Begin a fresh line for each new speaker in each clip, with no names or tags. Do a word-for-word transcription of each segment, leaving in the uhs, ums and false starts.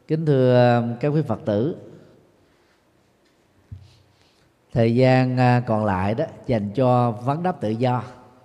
Kính thưa các quý Phật tử, thời gian còn lại đó dành cho vấn đáp tự do.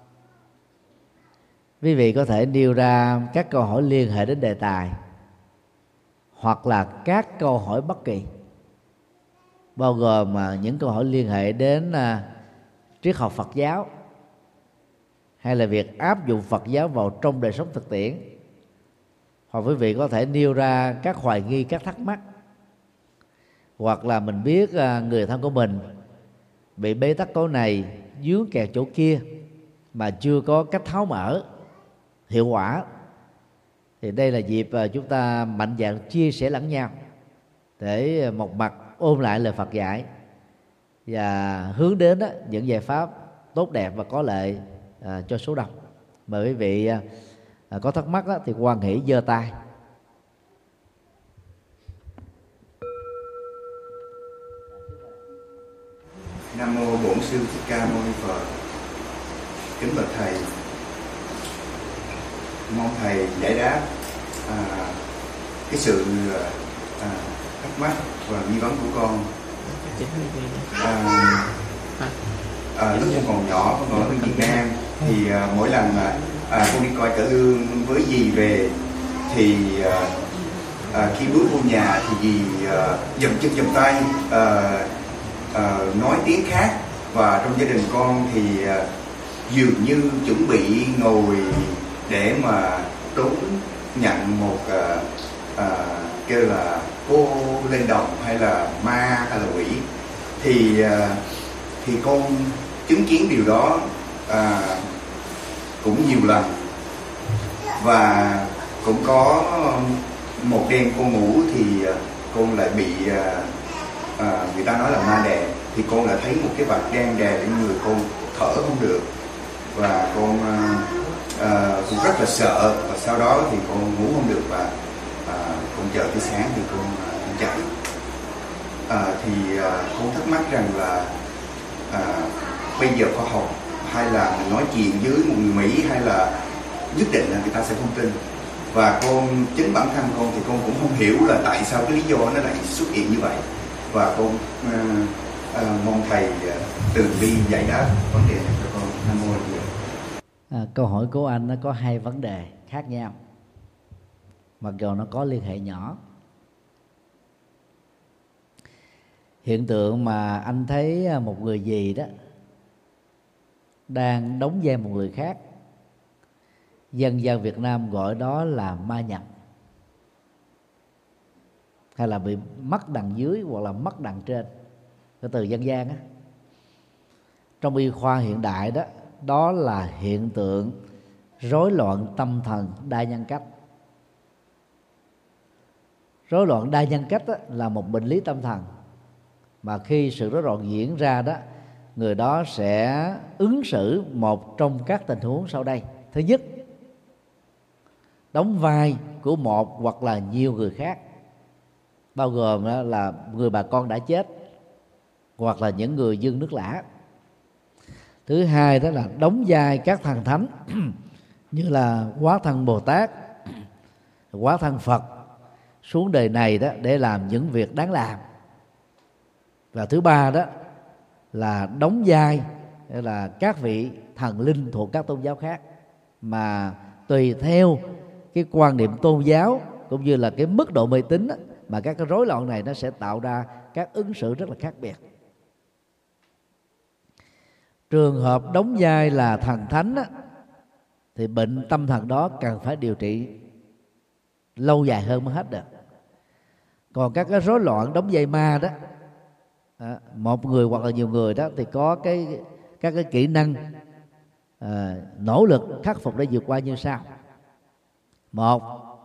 Quý vị có thể nêu ra các câu hỏi liên hệ đến đề tài, hoặc là các câu hỏi bất kỳ, bao gồm những câu hỏi liên hệ đến triết học Phật giáo, hay là việc áp dụng Phật giáo vào trong đời sống thực tiễn. Hoặc quý vị có thể nêu ra các hoài nghi, các thắc mắc, hoặc là mình biết người thân của mình bị bế tắc chỗ này, dướng kẹt chỗ kia mà chưa có cách tháo mở hiệu quả, thì đây là dịp chúng ta mạnh dạn chia sẻ lẫn nhau, để một mặt ôn lại lời Phật dạy và hướng đến những giải pháp tốt đẹp và có lợi cho số đông. Mời quý vị có thắc mắc thì hoan hỷ giơ tay.
Nam mô Bổn Sư Thích Ca Mâu Ni Phật. Kính bạch thầy, mong thầy giải đáp à, cái sự à, thắc mắc và nghi vấn của con. À, à, lúc con còn nhỏ, con ở Việt Nam thì à, mỗi lần mà à, con đi coi cải lương với dì về thì à, à, khi bước vô nhà thì dì à, dầm chân dầm tay, à, à, nói tiếng khác, và trong gia đình con thì à, dường như chuẩn bị ngồi để mà đón nhận một à, à, kêu là cô lên đồng hay là ma hay là quỷ. Thì à, thì con chứng kiến điều đó à, cũng nhiều lần, và cũng có một đêm con ngủ thì con lại bị à, à, người ta nói là ma đè, thì con lại thấy một cái vật đen đè lên người con, thở không được, và con à, à, cũng rất là sợ, và sau đó thì con ngủ không được, và à, con chờ tới sáng thì con, à, con chạy. À, thì à, con thắc mắc rằng là à, bây giờ khoa học hay là mình nói chuyện với một người Mỹ hay là nhất định là người ta sẽ không tin, và con chính bản thân con thì con cũng không hiểu là tại sao cái lý do nó lại xuất hiện như vậy, và con à, à, mong thầy à, từ bi giải đáp vấn đề này cho con. Nam mô.
À, câu hỏi của anh nó có hai vấn đề khác nhau, mặc dù nó có liên hệ nhỏ. Hiện tượng mà anh thấy một người gì đó đang đóng vai một người khác, dân gian Việt Nam gọi đó là ma nhập, hay là bị mắc đằng dưới hoặc là mắc đằng trên, cái từ dân gian á. Trong y khoa hiện đại đó, đó là hiện tượng rối loạn tâm thần đa nhân cách. Rối loạn đa nhân cách đó là một bệnh lý tâm thần, mà khi sự rối loạn diễn ra đó, người đó sẽ ứng xử một trong các tình huống sau đây. Thứ nhất, đóng vai của một hoặc là nhiều người khác, bao gồm là người bà con đã chết hoặc là những người dưng nước lã. Thứ hai đó là đóng vai các thần thánh như là Quá Thân Bồ Tát, Quá Thân Phật xuống đời này đó để làm những việc đáng làm. Và thứ ba đó là đóng vai là các vị thần linh thuộc các tôn giáo khác, mà tùy theo cái quan niệm tôn giáo cũng như là cái mức độ mê tín đó, mà các cái rối loạn này nó sẽ tạo ra các ứng xử rất là khác biệt. Trường hợp đóng vai là thần thánh đó, thì bệnh tâm thần đó cần phải điều trị lâu dài hơn mới hết được. Còn các cái rối loạn đóng vai ma đó, à, một người hoặc là nhiều người đó thì có cái các cái kỹ năng à, nỗ lực khắc phục để vượt qua như sau. Một,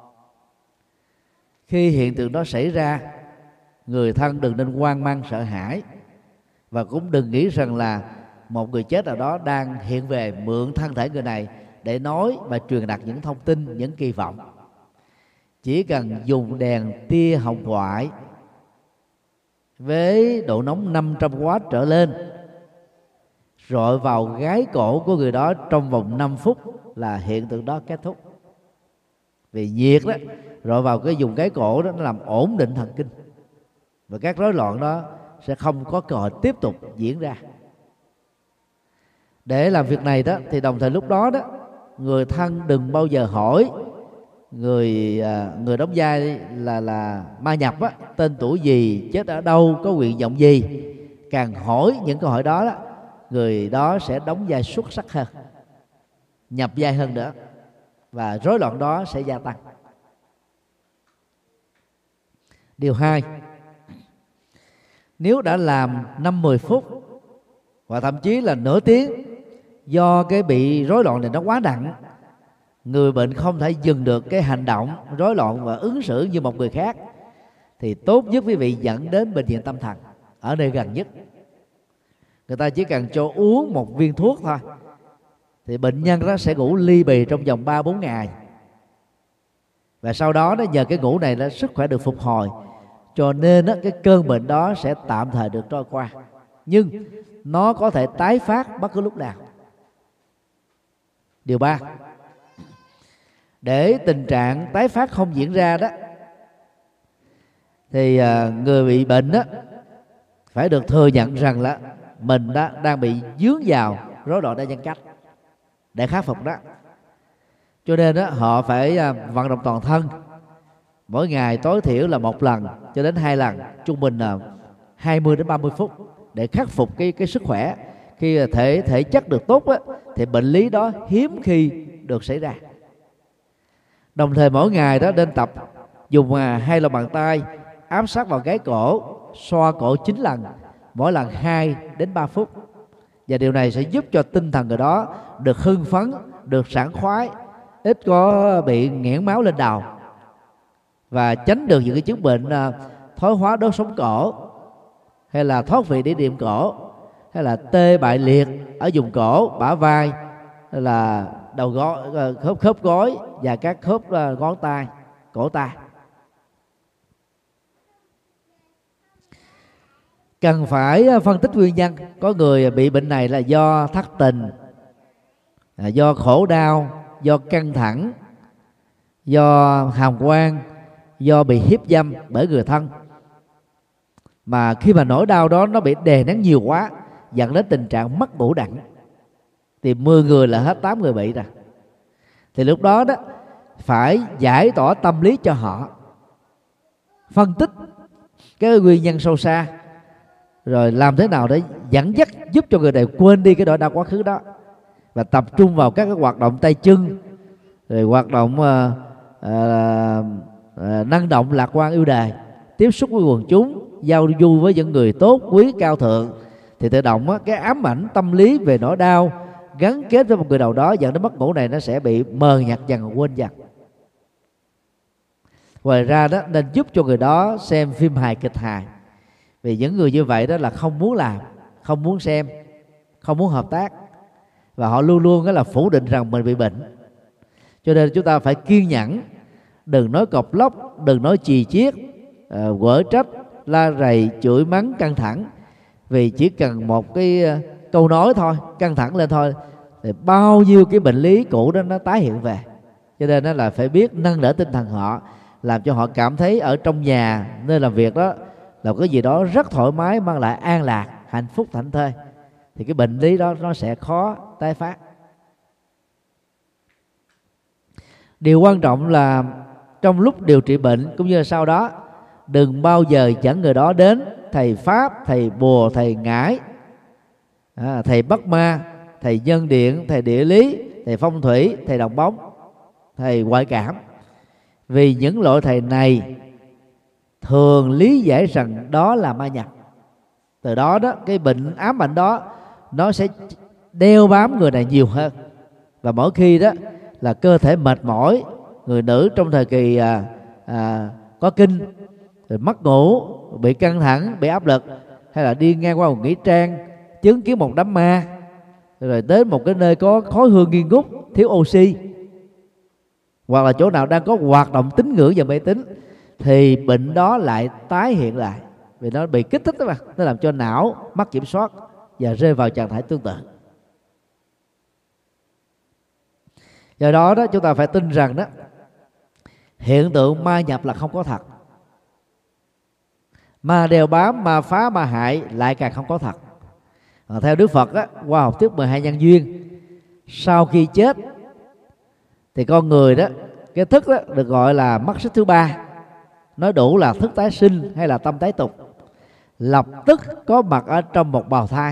khi hiện tượng đó xảy ra, người thân đừng nên hoang mang sợ hãi, và cũng đừng nghĩ rằng là một người chết nào đó đang hiện về mượn thân thể người này để nói và truyền đạt những thông tin, những kỳ vọng. Chỉ cần dùng đèn tia hồng ngoại với độ nóng năm trăm oát trở lên, rọi vào gáy cổ của người đó trong vòng năm phút là hiện tượng đó kết thúc. Vì nhiệt đó rồi vào cái vùng gáy cổ đó, nó làm ổn định thần kinh, và các rối loạn đó sẽ không có cơ hội tiếp tục diễn ra. Để làm việc này đó thì đồng thời lúc đó đó người thân đừng bao giờ hỏi người người đóng vai là là ma nhập á, tên tuổi gì, chết ở đâu, có nguyện vọng gì. Càng hỏi những câu hỏi đó, đó người đó sẽ đóng vai xuất sắc hơn, nhập vai hơn nữa, và rối loạn đó sẽ gia tăng. Điều hai, nếu đã làm năm mười phút và thậm chí là nửa tiếng, do cái bị rối loạn này nó quá nặng, người bệnh không thể dừng được cái hành động rối loạn và ứng xử như một người khác, thì tốt nhất quý vị dẫn đến bệnh viện tâm thần ở nơi gần nhất. Người ta chỉ cần cho uống một viên thuốc thôi, thì bệnh nhân đó sẽ ngủ ly bì trong vòng ba bốn ngày, và sau đó đó nhờ cái ngủ này đó sức khỏe được phục hồi, cho nên đó, cái cơn bệnh đó sẽ tạm thời được trôi qua, nhưng nó có thể tái phát bất cứ lúc nào. Điều ba, để tình trạng tái phát không diễn ra đó, thì người bị bệnh đó phải được thừa nhận rằng là mình đó đang bị dướng vào rối loạn đa nhân cách để khắc phục đó. Cho nên đó họ phải vận động toàn thân mỗi ngày tối thiểu là một lần cho đến hai lần, trung bình là hai mươi đến ba mươi phút, để khắc phục cái cái sức khỏe. Khi thể thể chất được tốt á, thì bệnh lý đó hiếm khi được xảy ra. Đồng thời mỗi ngày đó nên tập dùng hai lòng bàn tay áp sát vào gáy cổ, xoa cổ chín lần, mỗi lần hai đến ba phút. Và điều này sẽ giúp cho tinh thần người đó được hưng phấn, được sảng khoái, ít có bị nghẽn máu lên đầu, và tránh được những cái chứng bệnh thoái hóa đốt sống cổ, hay là thoát vị đĩa đệm cổ, hay là tê bại liệt ở vùng cổ, bả vai, hay là đầu gối, khớp khớp gối và các khớp ngón tay, cổ tay. Cần phải phân tích nguyên nhân. Có người bị bệnh này là do thất tình, do khổ đau, do căng thẳng, do hàm quan, do bị hiếp dâm bởi người thân. Mà khi mà nỗi đau đó nó bị đè nén nhiều quá, dẫn đến tình trạng mất ngủ đặng, thì mười người là hết tám người bị rồi. Thì lúc đó đó phải giải tỏa tâm lý cho họ, phân tích cái nguyên nhân sâu xa, rồi làm thế nào để dẫn dắt giúp cho người này quên đi cái nỗi đau quá khứ đó, và tập trung vào các cái hoạt động tay chân, rồi hoạt động uh, uh, uh, năng động, lạc quan, yêu đời, tiếp xúc với quần chúng, giao du với những người tốt quý cao thượng, thì tự động á, cái ám ảnh tâm lý về nỗi đau gắn kết với một người nào đó dẫn đến mất ngủ này nó sẽ bị mờ nhạt dần, quên dần. Ngoài ra đó nên giúp cho người đó xem phim hài, kịch hài, vì những người như vậy đó là không muốn làm, không muốn xem, không muốn hợp tác, và họ luôn luôn đó là phủ định rằng mình bị bệnh. Cho nên chúng ta phải kiên nhẫn, đừng nói cọc lóc, đừng nói chì chiết, uh, quở trách, la rầy, chửi mắng, căng thẳng. Vì chỉ cần một cái uh, câu nói thôi, căng thẳng lên thôi, thì bao nhiêu cái bệnh lý cũ đó nó tái hiện về. Cho nên đó là phải biết nâng đỡ tinh thần họ, làm cho họ cảm thấy ở trong nhà, nơi làm việc đó là cái gì đó rất thoải mái, mang lại an lạc, hạnh phúc, thảnh thơi, thì cái bệnh lý đó nó sẽ khó tái phát. Điều quan trọng là trong lúc điều trị bệnh cũng như là sau đó, đừng bao giờ dẫn người đó đến thầy pháp, thầy bùa, thầy ngải, à, thầy bắt ma, thầy nhân điện, thầy địa lý, thầy phong thủy, thầy đồng bóng, thầy ngoại cảm. Vì những loại thầy này thường lý giải rằng đó là ma nhập. Từ đó đó cái bệnh ám ảnh đó nó sẽ đeo bám người này nhiều hơn, và mỗi khi đó là cơ thể mệt mỏi, người nữ trong thời kỳ à, à, có kinh, rồi mất ngủ, bị căng thẳng, bị áp lực, hay là đi ngang qua một nghĩa trang chứng kiến một đám ma, rồi đến một cái nơi có khói hương nghi ngút, thiếu oxy, hoặc là chỗ nào đang có hoạt động tín ngưỡng và mê tín, thì bệnh đó lại tái hiện lại, vì nó bị kích thích đó mà, nó làm cho não mất kiểm soát và rơi vào trạng thái tương tự. Do đó đó chúng ta phải tin rằng đó hiện tượng ma nhập là không có thật. Ma đeo bám, ma phá, ma hại lại càng không có thật. À, theo Đức Phật á, qua học thuyết mười hai nhân duyên, sau khi chết thì con người đó, cái thức đó được gọi là mắt xích thứ ba, nói đủ là thức tái sinh hay là tâm tái tục, lập tức có mặt ở trong một bào thai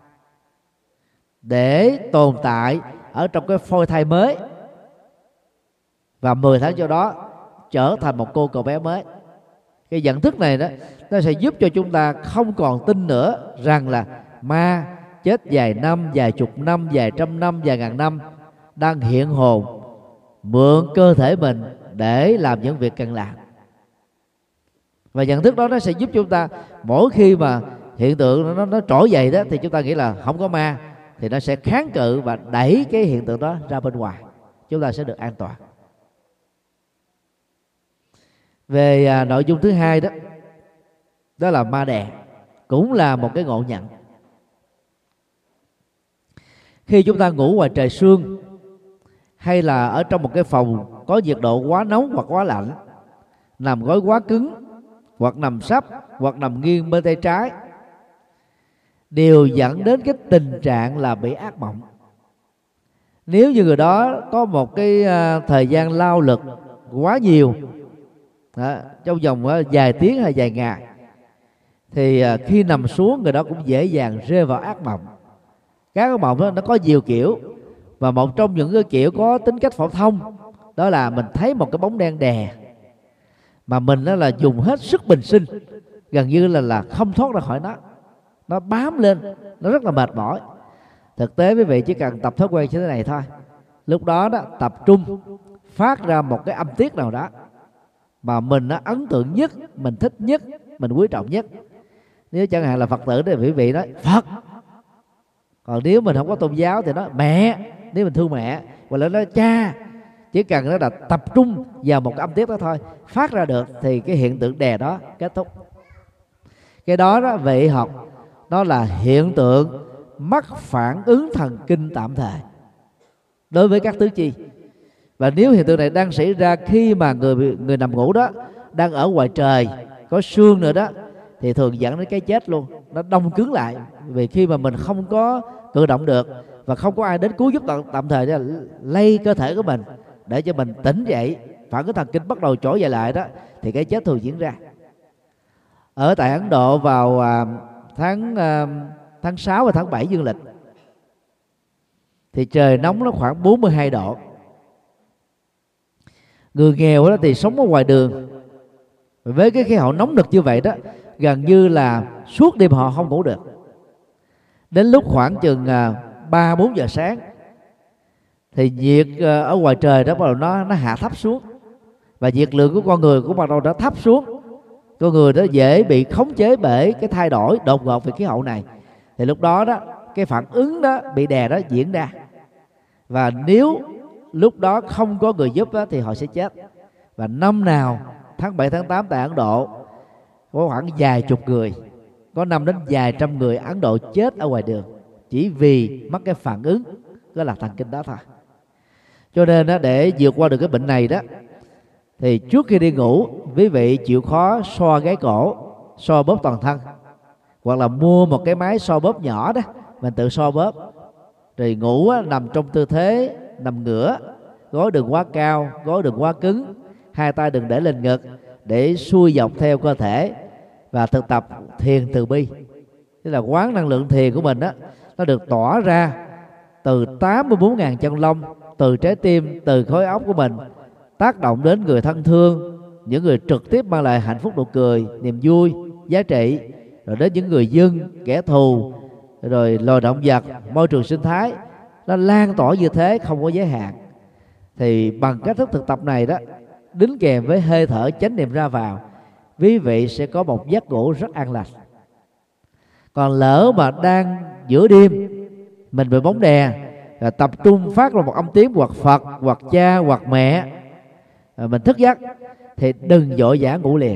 để tồn tại ở trong cái phôi thai mới, và mười tháng sau đó trở thành một cô cậu bé mới. Cái nhận thức này đó, nó sẽ giúp cho chúng ta không còn tin nữa rằng là ma chết vài năm, vài chục năm, vài trăm năm, vài ngàn năm đang hiện hồn mượn cơ thể mình để làm những việc cần làm. Và nhận thức đó nó sẽ giúp chúng ta mỗi khi mà hiện tượng nó, nó trỗi dậy đó, thì chúng ta nghĩ là không có ma, thì nó sẽ kháng cự và đẩy cái hiện tượng đó ra bên ngoài, chúng ta sẽ được an toàn. Về à, nội dung thứ hai đó, đó là ma đè, cũng là một cái ngộ nhận. Khi chúng ta ngủ ngoài trời sương, hay là ở trong một cái phòng có nhiệt độ quá nóng hoặc quá lạnh, nằm gối quá cứng, hoặc nằm sấp, hoặc nằm nghiêng bên tay trái, đều dẫn đến cái tình trạng là bị ác mộng. Nếu như người đó có một cái uh, thời gian lao lực quá nhiều đó, trong vòng uh, vài tiếng hay vài ngày, thì uh, khi nằm xuống người đó cũng dễ dàng rơi vào ác mộng. Các ác mộng đó nó có nhiều kiểu, và một trong những cái kiểu có tính cách phổ thông đó là mình thấy một cái bóng đen đè, mà mình đó là dùng hết sức bình sinh, gần như là là không thoát ra khỏi nó, nó bám lên, nó rất là mệt mỏi. Thực tế quý vị chỉ cần tập thói quen như thế này thôi, lúc đó đó tập trung phát ra một cái âm tiết nào đó mà mình nó ấn tượng nhất, mình thích nhất, mình quý trọng nhất. Nếu chẳng hạn là Phật tử thì quý vị nói Phật, còn nếu mình không có tôn giáo thì nói mẹ, nếu mình thương mẹ, hoặc là nói cha. Chỉ cần nó là tập trung vào một cái âm tiết đó thôi, phát ra được thì cái hiện tượng đè đó kết thúc. Cái đó đó về y học nó là hiện tượng mắc phản ứng thần kinh tạm thời đối với các tứ chi. Và nếu hiện tượng này đang xảy ra khi mà người người nằm ngủ đó đang ở ngoài trời có sương nữa đó, thì thường dẫn đến cái chết luôn. Nó đông cứng lại, vì khi mà mình không có cử động được và không có ai đến cứu giúp tạm, tạm thời để lay cơ thể của mình để cho mình tỉnh dậy, phản ứng thần kinh bắt đầu trỗi dậy lại đó, thì cái chết thường diễn ra. Ở tại Ấn Độ vào à, tháng à, tháng sáu và tháng bảy dương lịch thì trời nóng nó khoảng bốn mươi hai độ. Người nghèo đó thì sống ở ngoài đường, với cái khí hậu nóng nực như vậy đó, gần như là suốt đêm họ không ngủ được. Đến lúc khoảng chừng ba bốn giờ sáng thì nhiệt ở ngoài trời đó bắt đầu nó nó hạ thấp xuống, và nhiệt lượng của con người cũng bắt đầu đã thấp xuống. Con người đó dễ bị khống chế bởi cái thay đổi đột ngột về khí hậu này. Thì lúc đó đó cái phản ứng đó bị đè đó diễn ra, và nếu lúc đó không có người giúp đó, thì họ sẽ chết. Và năm nào tháng bảy tháng tám tại Ấn Độ có khoảng vài chục người, có năm đến vài trăm người Ấn Độ chết ở ngoài đường chỉ vì mắc cái phản ứng đó là thần kinh đó thôi. Cho nên đó, để vượt qua được cái bệnh này đó, thì trước khi đi ngủ quý vị chịu khó xoa gáy cổ, xoa bóp toàn thân, hoặc là mua một cái máy xoa bóp nhỏ đó, mình tự xoa bóp. Rồi ngủ á, nằm trong tư thế nằm ngửa, gối đừng quá cao, gối đừng quá cứng, hai tay đừng để lên ngực, để xuôi dọc theo cơ thể, và thực tập thiền từ bi. Tức là quán năng lượng thiền của mình đó, nó được tỏa ra từ tám mươi bốn nghìn chân lông, từ trái tim, từ khối óc của mình, tác động đến người thân thương, những người trực tiếp mang lại hạnh phúc, nụ cười, niềm vui, giá trị, rồi đến những người dân, kẻ thù, rồi loài động vật, môi trường sinh thái. Nó lan tỏa như thế không có giới hạn. Thì bằng cách thức thực tập này đó, đính kèm với hơi thở chánh niệm ra vào, quý vị sẽ có một giấc ngủ rất an lành. Còn lỡ mà đang giữa đêm mình bị bóng đè, rồi tập trung phát ra một âm tiếng hoặc Phật, hoặc cha, hoặc mẹ, rồi mình thức giấc, thì đừng vội vã ngủ liền.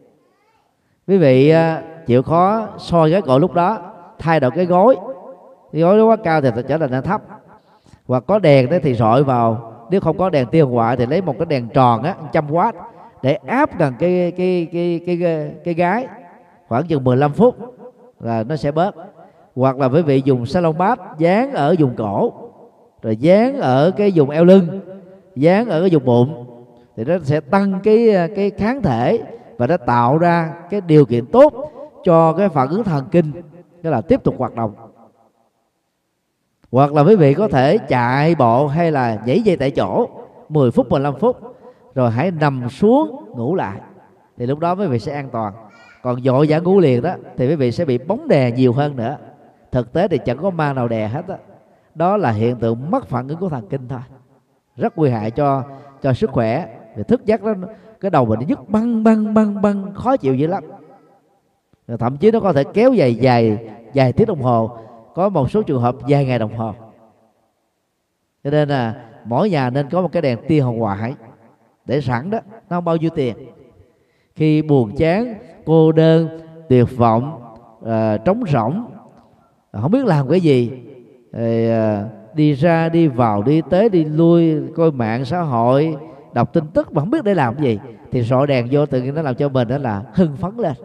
Quý vị chịu khó soi cái cổ lúc đó, thay đổi cái gối. Cái gối nó quá cao thì trở thành nó thấp, hoặc có đèn đấy thì rọi vào nếu không có đèn tia hồng ngoại thì lấy một cái đèn tròn á, một trăm oát để áp gần cái cái cái cái cái, cái gái khoảng chừng mười lăm phút là nó sẽ bớt. Hoặc là quý vị dùng salon bath dán ở vùng cổ, rồi dán ở cái vùng eo lưng, dán ở cái vùng bụng, thì nó sẽ tăng cái cái kháng thể và nó tạo ra cái điều kiện tốt cho cái phản ứng thần kinh, tức là tiếp tục hoạt động. Hoặc là quý vị có thể chạy bộ hay là nhảy dây tại chỗ mười phút, mười lăm phút, rồi hãy nằm xuống ngủ lại, thì lúc đó quý vị sẽ an toàn. Còn vội vã ngủ liền đó thì quý vị sẽ bị bóng đè nhiều hơn nữa. Thực tế thì chẳng có ma nào đè hết đó. Đó là hiện tượng mất phản ứng của thần kinh thôi, rất nguy hại cho cho sức khỏe. Vì thức giấc đó, cái đầu mình nó nhức băng băng băng băng, khó chịu dữ lắm. Rồi thậm chí nó có thể kéo dài dài vài tiếng đồng hồ, có một số trường hợp vài ngày đồng hồ. Cho nên là mỗi nhà nên có một cái đèn tia hồng ngoại để sẵn đó, nó không bao nhiêu tiền. Khi buồn chán, cô đơn, tuyệt vọng, uh, trống rỗng, không biết làm cái gì, thì, uh, đi ra đi vào, đi tới đi lui, coi mạng xã hội, đọc tin tức mà không biết để làm cái gì, thì sọi đèn vô tự nhiên nó làm cho mình đó là hưng phấn lên.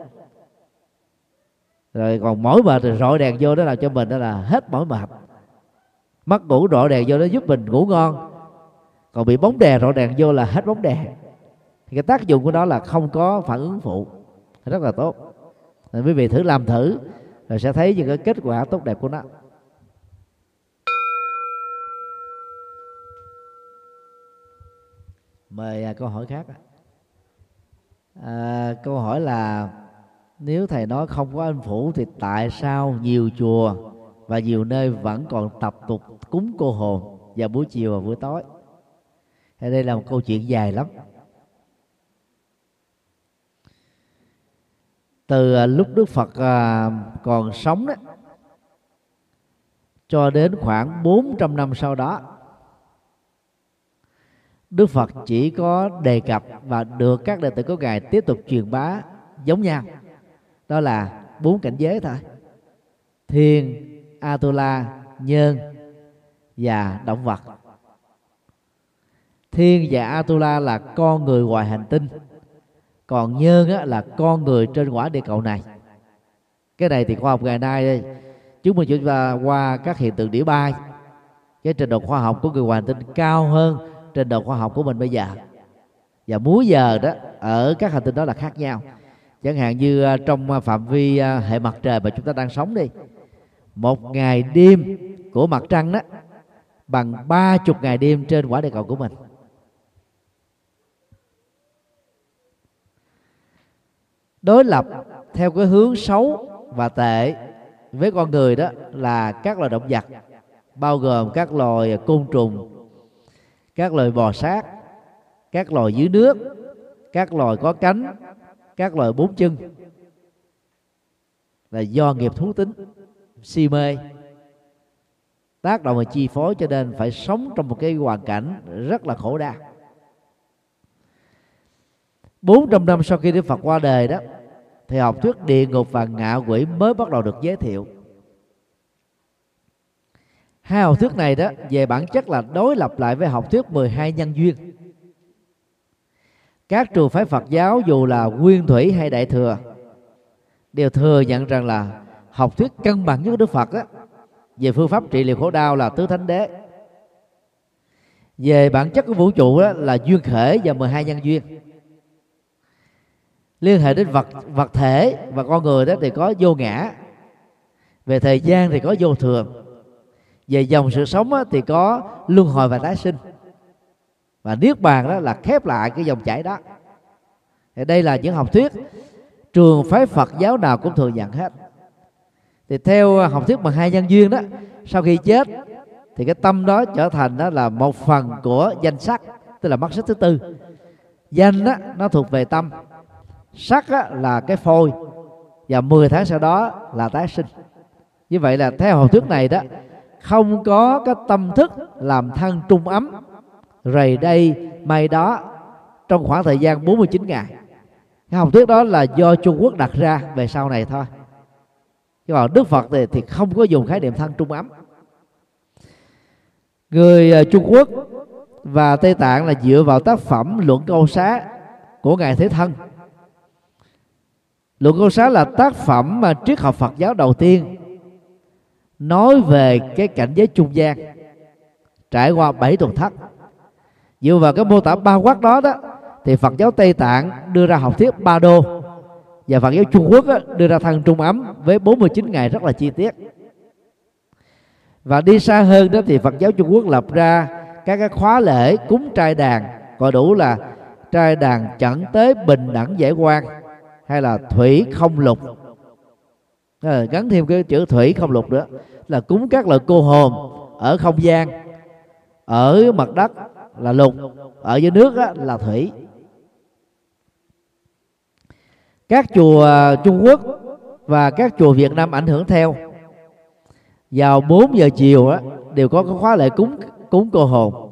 Rồi còn mỏi mệt thì rọi đèn vô đó làm cho mình đó là hết mỏi mệt. Mất ngủ rọi đèn vô đó giúp mình ngủ ngon. Còn bị bóng đèn rọi đèn vô là hết bóng đèn. Thì cái tác dụng của nó là không có phản ứng phụ, rất là tốt. Nên quý vị thử làm thử rồi sẽ thấy những cái kết quả tốt đẹp của nó. Mời à, câu hỏi khác. À, câu hỏi là nếu thầy nói không có âm phủ thì tại sao nhiều chùa và nhiều nơi vẫn còn tập tục cúng cô hồn vào buổi chiều và buổi tối? Thì đây là một câu chuyện dài lắm. Từ lúc Đức Phật còn sống đó, cho đến khoảng bốn trăm năm sau đó, Đức Phật chỉ có đề cập và được các đệ tử của Ngài tiếp tục truyền bá giống nhau. Đó là bốn cảnh giới thôi: thiên, Atula, nhân và động vật. Thiên và Atula là con người ngoài hành tinh, còn nhân á, là con người trên quả địa cầu này. Cái này thì khoa học ngày nay chúng mình chúng ta qua các hiện tượng đĩa bay, cái trình độ khoa học của người ngoài hành tinh cao hơn trình độ khoa học của mình bây giờ, và múi giờ đó ở các hành tinh đó là khác nhau. Chẳng hạn như trong phạm vi hệ mặt trời mà chúng ta đang sống đi, một ngày đêm của mặt trăng đó bằng ba chục ngày đêm trên quả địa cầu của mình. Đối lập theo cái hướng xấu và tệ với con người đó là các loài động vật, bao gồm các loài côn trùng, các loài bò sát, các loài dưới nước, các loài có cánh, các loài bốn chân, là do nghiệp thú tính, si mê tác động và chi phối, cho nên phải sống trong một cái hoàn cảnh rất là khổ đau. Bốn trăm năm sau khi Đức Phật qua đời đó, thì học thuyết địa ngục và ngạ quỷ mới bắt đầu được giới thiệu. Hai học thuyết này đó về bản chất là đối lập lại với học thuyết mười hai nhân duyên. Các trường phái Phật giáo dù là Nguyên Thủy hay Đại Thừa đều thừa nhận rằng là học thuyết căn bản nhất của Đức Phật á, về phương pháp trị liệu khổ đau là tứ thánh đế. Về bản chất của vũ trụ đó là duyên khởi và mười hai nhân duyên. Liên hệ đến vật vật thể và con người đó thì có vô ngã, về thời gian thì có vô thường, về dòng sự sống thì có luân hồi và tái sinh, và niết bàn đó là khép lại cái dòng chảy đó. Thì đây là những học thuyết trường phái Phật giáo nào cũng thừa nhận hết. Thì theo học thuyết mười hai nhân duyên đó, sau khi chết thì cái tâm đó trở thành đó là một phần của danh sắc, tức là mắt xích thứ tư. Danh đó nó thuộc về tâm, sắc á, là cái phôi, và mười tháng sau đó là tái sinh. Như vậy là theo học thuyết này đó, không có cái tâm thức làm thân trung ấm rầy đây may đó trong khoảng thời gian bốn mươi chín ngày. Cái học thuyết đó là do Trung Quốc đặt ra về sau này thôi. Chứ còn Đức Phật thì, thì không có dùng khái niệm thân trung ấm. Người Trung Quốc và Tây Tạng là dựa vào tác phẩm Luận Câu Xá của Ngài Thế Thân. Luận Câu Xá là tác phẩm mà triết học Phật giáo đầu tiên nói về cái cảnh giới trung gian trải qua bảy tuần thất. Dựa vào cái mô tả ba quắc đó đó thì Phật giáo Tây Tạng đưa ra học thuyết ba đô, và Phật giáo Trung Quốc á, đưa ra thân trung ấm với bốn mươi chín ngày rất là chi tiết. Và đi xa hơn đó thì Phật giáo Trung Quốc lập ra các cái khóa lễ cúng trai đàn, gọi đủ là trai đàn chẩn tế bình đẳng giải quan, hay là thủy không lục, à, gắn thêm cái chữ thủy không lục nữa, là cúng các loại cô hồn ở không gian, ở mặt đất là lục, ở dưới nước á, là thủy. Các chùa Trung Quốc và các chùa Việt Nam ảnh hưởng theo, vào bốn giờ chiều á, đều có cái khóa lễ cúng cúng cô hồn.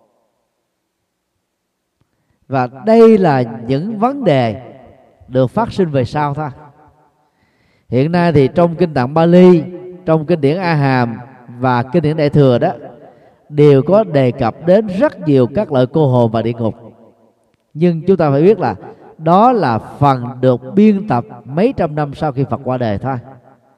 Và đây là những vấn đề được phát sinh về sau thôi. Hiện nay thì trong kinh Tạng Bali, trong kinh điển A Hàm và kinh điển Đại Thừa đó đều có đề cập đến rất nhiều các loại cô hồn và địa ngục. Nhưng chúng ta phải biết là đó là phần được biên tập mấy trăm năm sau khi Phật qua đời thôi.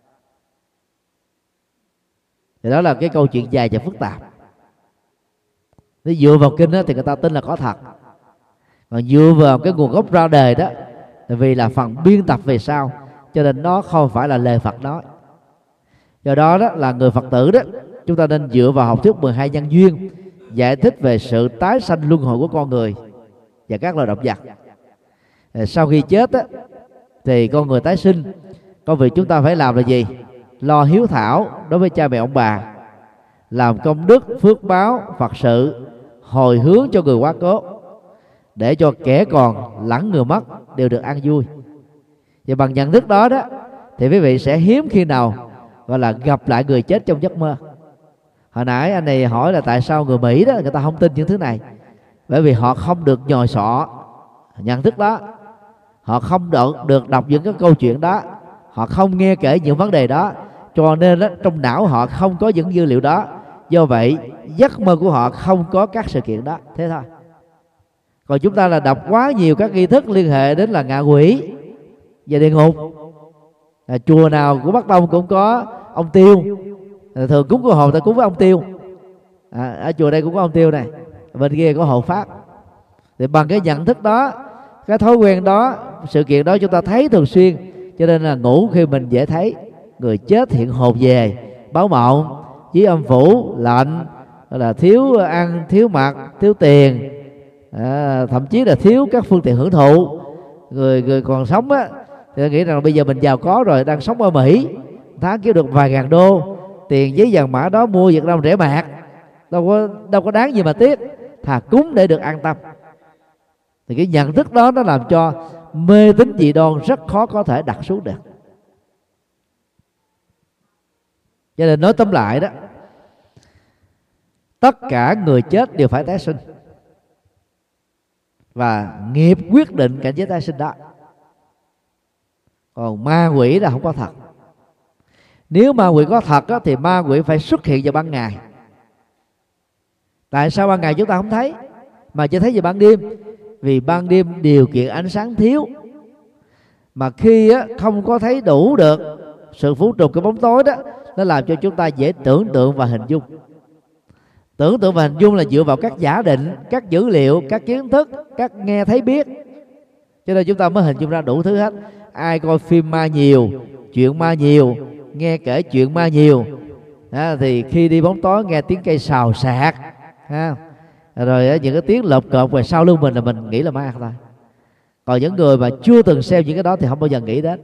Thì đó là cái câu chuyện dài và phức tạp. Nếu dựa vào kinh đó, thì người ta tin là có thật. Còn dựa vào cái nguồn gốc ra đời đó, vì là phần biên tập về sau, cho nên nó không phải là lời Phật nói. Do đó đó là người Phật tử đó, chúng ta nên dựa vào học thuyết mười hai nhân duyên, giải thích về sự tái sanh luân hồi của con người và các loài động vật. Sau khi chết á, thì con người tái sinh, công việc chúng ta phải làm là gì? Lo hiếu thảo đối với cha mẹ ông bà, làm công đức phước báo Phật sự, hồi hướng cho người quá cố, để cho kẻ còn lẫn người mất đều được an vui. Và bằng nhận thức đó đó thì quý vị sẽ hiếm khi nào gọi là gặp lại người chết trong giấc mơ. Hồi nãy anh này hỏi là tại sao người Mỹ đó người ta không tin những thứ này, bởi vì họ không được nhồi sọ nhận thức đó, họ không được, được đọc những cái câu chuyện đó, họ không nghe kể những vấn đề đó, cho nên đó, trong não họ không có những dữ liệu đó. Do vậy giấc mơ của họ không có các sự kiện đó, thế thôi. Còn chúng ta là đọc quá nhiều các nghi thức liên hệ đến là ngạ quỷ và địa ngục. À, chùa nào của Bắc Đông cũng có ông Tiêu, à, thường cúng cô hồn ta cúng với ông Tiêu. À, ở chùa đây cũng có ông Tiêu này, bên kia có hộ pháp. Thì bằng cái nhận thức đó, cái thói quen đó, sự kiện đó chúng ta thấy thường xuyên, cho nên là ngủ khi mình dễ thấy người chết hiện hồn về, báo mộng, với âm phủ lạnh, là thiếu ăn, thiếu mặc, thiếu tiền, à, thậm chí là thiếu các phương tiện hưởng thụ. Người người còn sống á thì nghĩ rằng bây giờ mình giàu có rồi, đang sống ở Mỹ, tháng kiếm được vài ngàn đô, tiền giấy vàng mã đó mua Việt Nam rẻ mạt, đâu có đâu có đáng gì mà tiếc, thà cúng để được an tâm. Thì cái nhận thức đó nó làm cho mê tín dị đoan rất khó có thể đặt xuống được. Cho nên nói tóm lại đó, tất cả người chết đều phải tái sinh, và nghiệp quyết định cảnh giới tái sinh đó. Còn ma quỷ là không có thật. Nếu ma quỷ có thật đó, thì ma quỷ phải xuất hiện vào ban ngày. Tại sao ban ngày chúng ta không thấy mà chỉ thấy vào ban đêm? Vì ban đêm điều kiện ánh sáng thiếu, mà khi á, không có thấy đủ được sự phủ trùm cái bóng tối đó, nó làm cho chúng ta dễ tưởng tượng và hình dung. Tưởng tượng và hình dung là dựa vào các giả định, các dữ liệu, các kiến thức, các nghe thấy biết, cho nên chúng ta mới hình dung ra đủ thứ hết. Ai coi phim ma nhiều, chuyện ma nhiều, nghe kể chuyện ma nhiều, à, thì khi đi bóng tối nghe tiếng cây xào xạc, ha, rồi những cái tiếng lộp cộp về sau lưng mình là mình nghĩ là ma thôi. Còn những người mà chưa từng xem những cái đó thì không bao giờ nghĩ đến.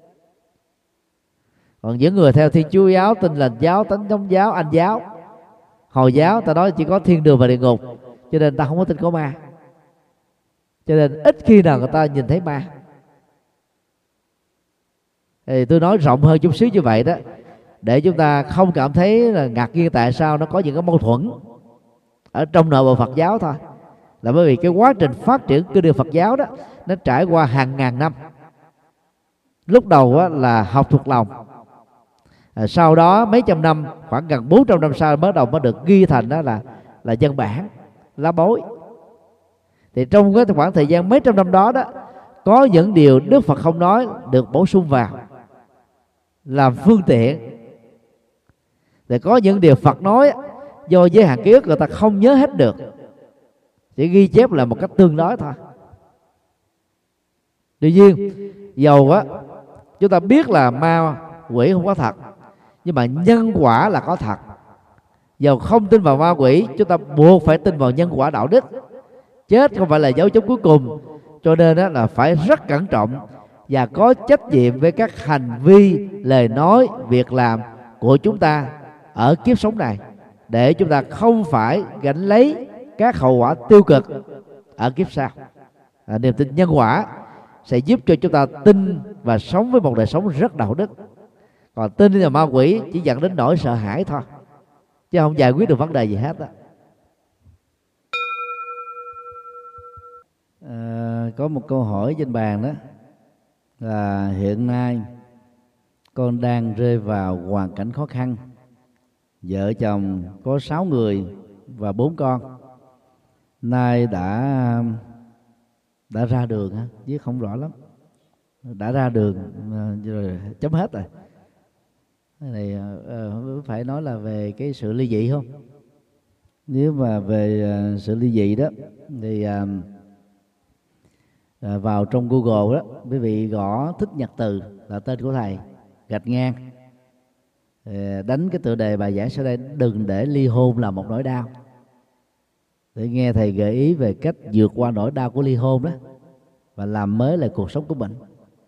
Còn những người theo Thiên Chúa giáo, Tin Lành giáo, Thánh Thống giáo, Anh giáo, Hồi giáo, ta nói chỉ có thiên đường và địa ngục, cho nên ta không có tin có ma. Cho nên ít khi nào người ta nhìn thấy ma. Thì tôi nói rộng hơn chút xíu như vậy đó, để chúng ta không cảm thấy là ngạc nhiên tại sao nó có những cái mâu thuẫn ở trong nội bộ Phật giáo thôi. Là bởi vì cái quá trình phát triển kinh điển Phật giáo đó nó trải qua hàng ngàn năm. Lúc đầu á, là học thuộc lòng, à, sau đó mấy trăm năm, khoảng gần bốn trăm năm sau mới đầu mới được ghi thành đó là là văn bản. lá bối. Thì trong cái khoảng thời gian mấy trăm năm đó đó, có những điều Đức Phật không nói được bổ sung vào làm phương tiện. Thì có những điều Phật nói do giới hạn ký ức người ta không nhớ hết được, chỉ ghi chép là một cách tương đối thôi. Tuy nhiên, dầu á chúng ta biết là ma quỷ không có thật, nhưng mà nhân quả là có thật. Dầu không tin vào ma quỷ, chúng ta buộc phải tin vào nhân quả đạo đức. Chết không phải là dấu chấm cuối cùng, cho nên đó là phải rất cẩn trọng và có trách nhiệm với các hành vi, lời nói, việc làm của chúng ta ở kiếp sống này, để chúng ta không phải gánh lấy các hậu quả tiêu cực ở kiếp sau. À, niềm tin nhân quả sẽ giúp cho chúng ta tin và sống với một đời sống rất đạo đức. Còn tin vào ma quỷ chỉ dẫn đến nỗi sợ hãi thôi, chứ không giải quyết được vấn đề gì hết đó. À, có một câu hỏi trên bàn đó là hiện nay con đang rơi vào hoàn cảnh khó khăn, vợ chồng có sáu người và bốn con, nay đã đã ra đường ha, viết không rõ lắm, đã ra đường rồi chấm hết rồi. Cái này uh, phải nói là về cái sự ly dị không? Nếu mà về uh, sự ly dị đó thì uh, uh, vào trong Google đó, quý vị gõ Thích Nhật Từ là tên của thầy, gạch ngang, uh, đánh cái tựa đề bài giảng sau đây: đừng để ly hôn là một nỗi đau, để nghe thầy gợi ý về cách vượt qua nỗi đau của ly hôn đó và làm mới lại cuộc sống của mình.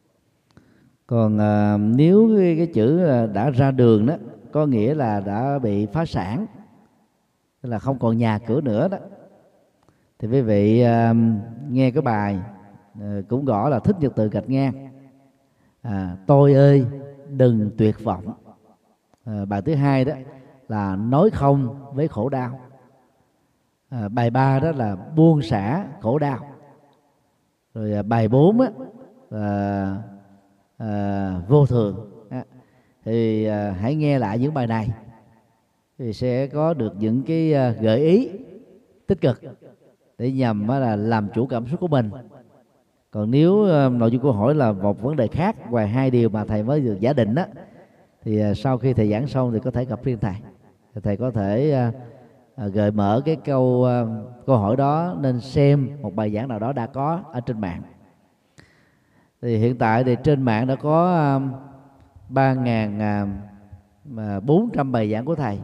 Còn à, nếu cái, cái chữ đã ra đường đó có nghĩa là đã bị phá sản, tức là không còn nhà cửa nữa đó, thì quý vị à, nghe cái bài à, cũng gõ là Thích Nhật Từ gạch ngang à, tôi ơi đừng tuyệt vọng. À, bài thứ hai đó là nói không với khổ đau. À, bài ba đó là buông xả khổ đau. Rồi à, bài bốn á là à, vô thường. À, thì à, hãy nghe lại những bài này thì sẽ có được những cái à, gợi ý tích cực để nhằm á, là làm chủ cảm xúc của mình. Còn nếu à, nội dung câu hỏi là một vấn đề khác ngoài hai điều mà thầy mới được giả định á, thì à, sau khi thầy giảng xong thì có thể gặp riêng thầy. Thầy có thể à, À, gợi mở cái câu uh, câu hỏi đó nên xem một bài giảng nào đó đã có ở trên mạng. Thì hiện tại thì trên mạng đã có uh, ba nghìn bốn trăm bài giảng của thầy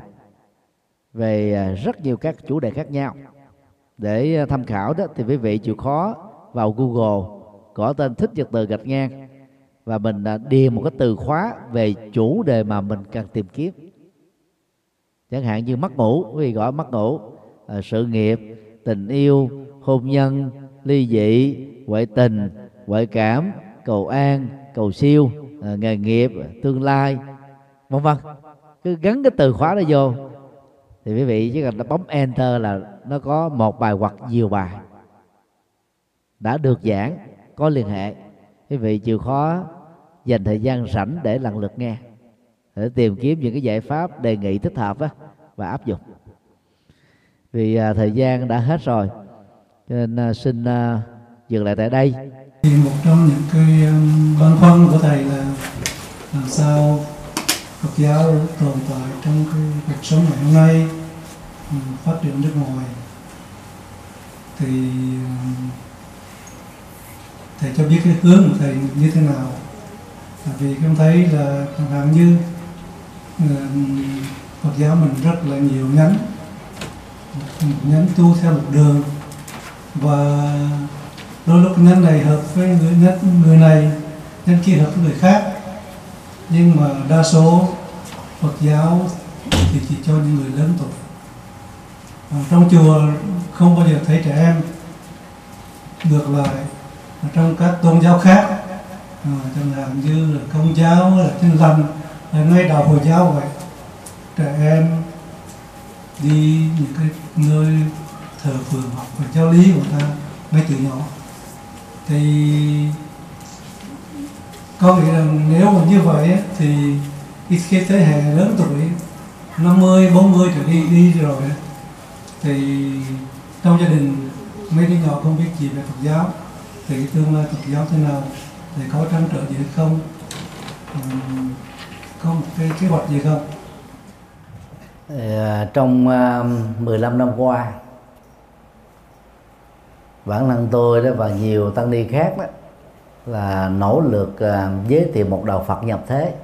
về uh, rất nhiều các chủ đề khác nhau. Để uh, tham khảo đó thì quý vị chịu khó vào Google gõ tên Thích Nhật Từ gạch ngang và mình uh, điền một cái từ khóa về chủ đề mà mình cần tìm kiếm. Chẳng hạn như mất ngủ, quý vị gõ mất ngủ, à, sự nghiệp, tình yêu, hôn nhân, ly dị, ngoại tình, ngoại cảm, cầu an, cầu siêu, à, nghề nghiệp, tương lai, vân vân. Cứ gắn cái từ khóa đó vô thì quý vị chỉ cần bấm enter là nó có một bài hoặc nhiều bài đã được giảng có liên hệ. Quý vị chịu khó dành thời gian rảnh để lần lượt nghe, để tìm kiếm những cái giải pháp đề nghị thích hợp á, và áp dụng. Vì à, thời gian đã hết rồi, cho nên à, xin à, dừng lại tại đây.
Thì một trong những cái um, băn khoăn của thầy là làm sao Phật giáo tồn tại trong cái cuộc sống ngày hôm nay, um, phát triển nước ngoài. Thì um, thầy cho biết cái hướng của thầy như thế nào. Vì con thấy là chẳng hạn như um, Phật giáo mình rất là nhiều nhánh, nhánh tu theo một đường, và đôi lúc nhánh này hợp với người, nhánh, người này, nhánh kia hợp với người khác. Nhưng mà đa số Phật giáo thì chỉ cho những người lớn tuổi. À, trong chùa không bao giờ thấy trẻ em. Ngược lại, trong các tôn giáo khác, à, chẳng hạn như là Công giáo, là Tin Lành, là ngay đạo Hồi giáo vậy, trẻ em đi những cái nơi thờ phượng học và giáo lý của ta ngay từ nhỏ. Thì có nghĩ rằng nếu mà như vậy thì khi thế hệ lớn tuổi năm mươi, bốn mươi trở đi đi rồi thì trong gia đình mấy đứa nhỏ không biết gì về Phật giáo, thì cái tương lai Phật giáo thế nào, thì có trăn trở gì hay không, uhm, có một cái kế hoạch gì không?
Trong uh, mười lăm năm qua, bản thân tôi đó và nhiều tăng ni khác đó là nỗ lực uh, giới thiệu một đạo Phật nhập thế.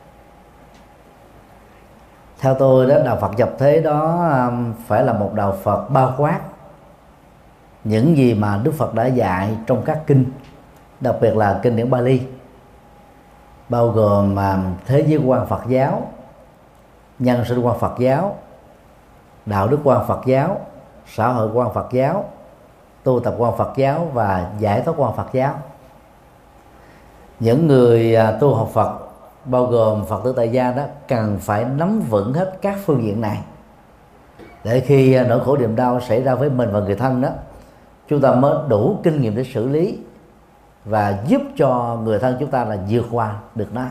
Theo tôi đó, đạo Phật nhập thế đó um, phải là một đạo Phật bao quát những gì mà Đức Phật đã dạy trong các kinh, đặc biệt là kinh điển Bali, bao gồm uh, thế giới quan Phật giáo, nhân sinh quan Phật giáo, đạo đức quan Phật giáo, xã hội quan Phật giáo, tu tập quan Phật giáo và giải thoát quan Phật giáo. Những người tu học Phật, bao gồm Phật tử tại gia đó, cần phải nắm vững hết các phương diện này, để khi nỗi khổ niềm đau xảy ra với mình và người thân đó, chúng ta mới đủ kinh nghiệm để xử lý và giúp cho người thân chúng ta là vượt qua được nó.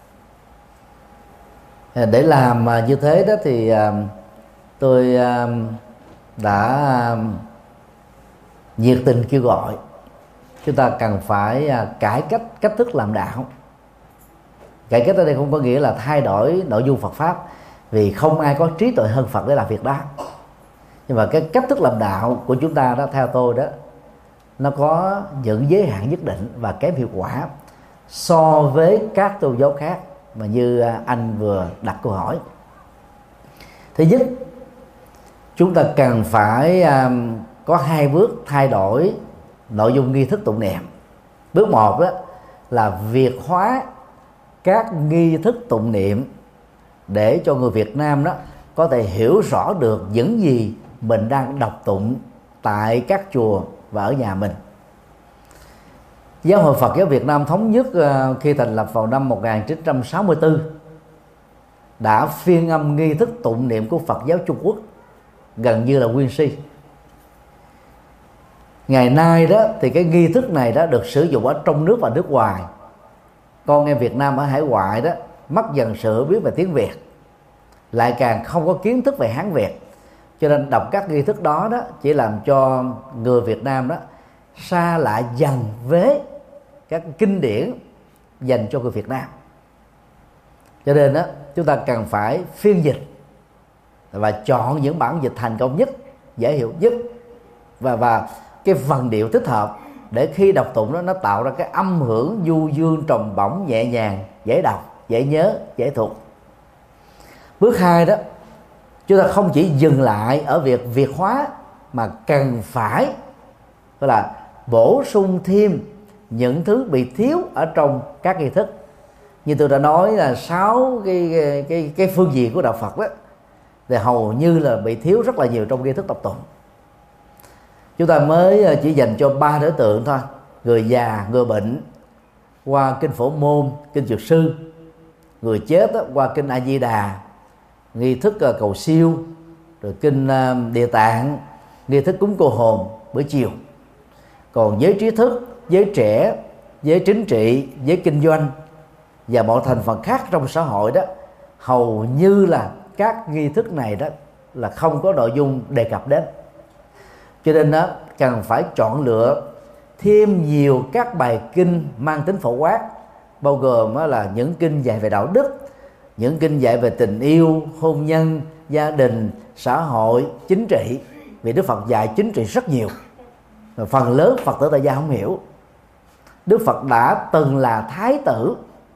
Để làm như thế đó thì tôi đã nhiệt tình kêu gọi chúng ta cần phải cải cách cách thức làm đạo. Cải cách ở đây không có nghĩa là thay đổi nội dung Phật pháp, vì không ai có trí tuệ hơn Phật để làm việc đó. Nhưng mà cái cách thức làm đạo của chúng ta đó, theo tôi đó, nó có những giới hạn nhất định và kém hiệu quả so với các tôn giáo khác mà như anh vừa đặt câu hỏi. Thứ nhất, chúng ta cần phải um, có hai bước thay đổi nội dung nghi thức tụng niệm. Bước một đó là việt hóa các nghi thức tụng niệm để cho người Việt Nam đó có thể hiểu rõ được những gì mình đang đọc tụng tại các chùa và ở nhà mình. Giáo hội Phật giáo Việt Nam thống nhất uh, khi thành lập vào năm một nghìn chín trăm sáu mươi tư đã phiên âm nghi thức tụng niệm của Phật giáo Trung Quốc gần như là nguyên si. Ngày nay đó thì cái nghi thức này đã được sử dụng ở trong nước và nước ngoài. Con em Việt Nam ở hải ngoại đó mất dần sự hiểu biết về tiếng Việt, lại càng không có kiến thức về Hán Việt, cho nên đọc các nghi thức đó đó chỉ làm cho người Việt Nam đó xa lạ dần với các kinh điển dành cho người Việt Nam. Cho nên đó chúng ta cần phải phiên dịch và chọn những bản dịch thành công nhất, dễ hiểu nhất và và cái vần điệu thích hợp, để khi đọc tụng đó nó tạo ra cái âm hưởng du dương trầm bổng nhẹ nhàng, dễ đọc, dễ nhớ, dễ thuộc. Bước hai đó, chúng ta không chỉ dừng lại ở việc việt hóa mà cần phải gọi là bổ sung thêm những thứ bị thiếu ở trong các nghi thức. Như tôi đã nói là sáu cái, cái, cái, cái phương diện của đạo Phật đó thì hầu như là bị thiếu rất là nhiều trong nghi thức đọc tụng. Chúng ta mới chỉ dành cho ba đối tượng thôi: người già, người bệnh qua kinh Phổ Môn, kinh Dược Sư; người chết đó, qua kinh A Di Đà, nghi thức cầu siêu, rồi kinh Địa Tạng, nghi thức cúng cô hồn buổi chiều. Còn giới trí thức, giới trẻ, giới chính trị, giới kinh doanh và mọi thành phần khác trong xã hội đó, hầu như là các nghi thức này đó là không có nội dung đề cập đến. Cho nên đó cần phải chọn lựa thêm nhiều các bài kinh mang tính phổ quát, bao gồm đó là những kinh dạy về đạo đức, những kinh dạy về tình yêu, hôn nhân, gia đình, xã hội, chính trị. Vì Đức Phật dạy chính trị rất nhiều, phần lớn Phật tử tại gia không hiểu. Đức Phật đã từng là thái tử,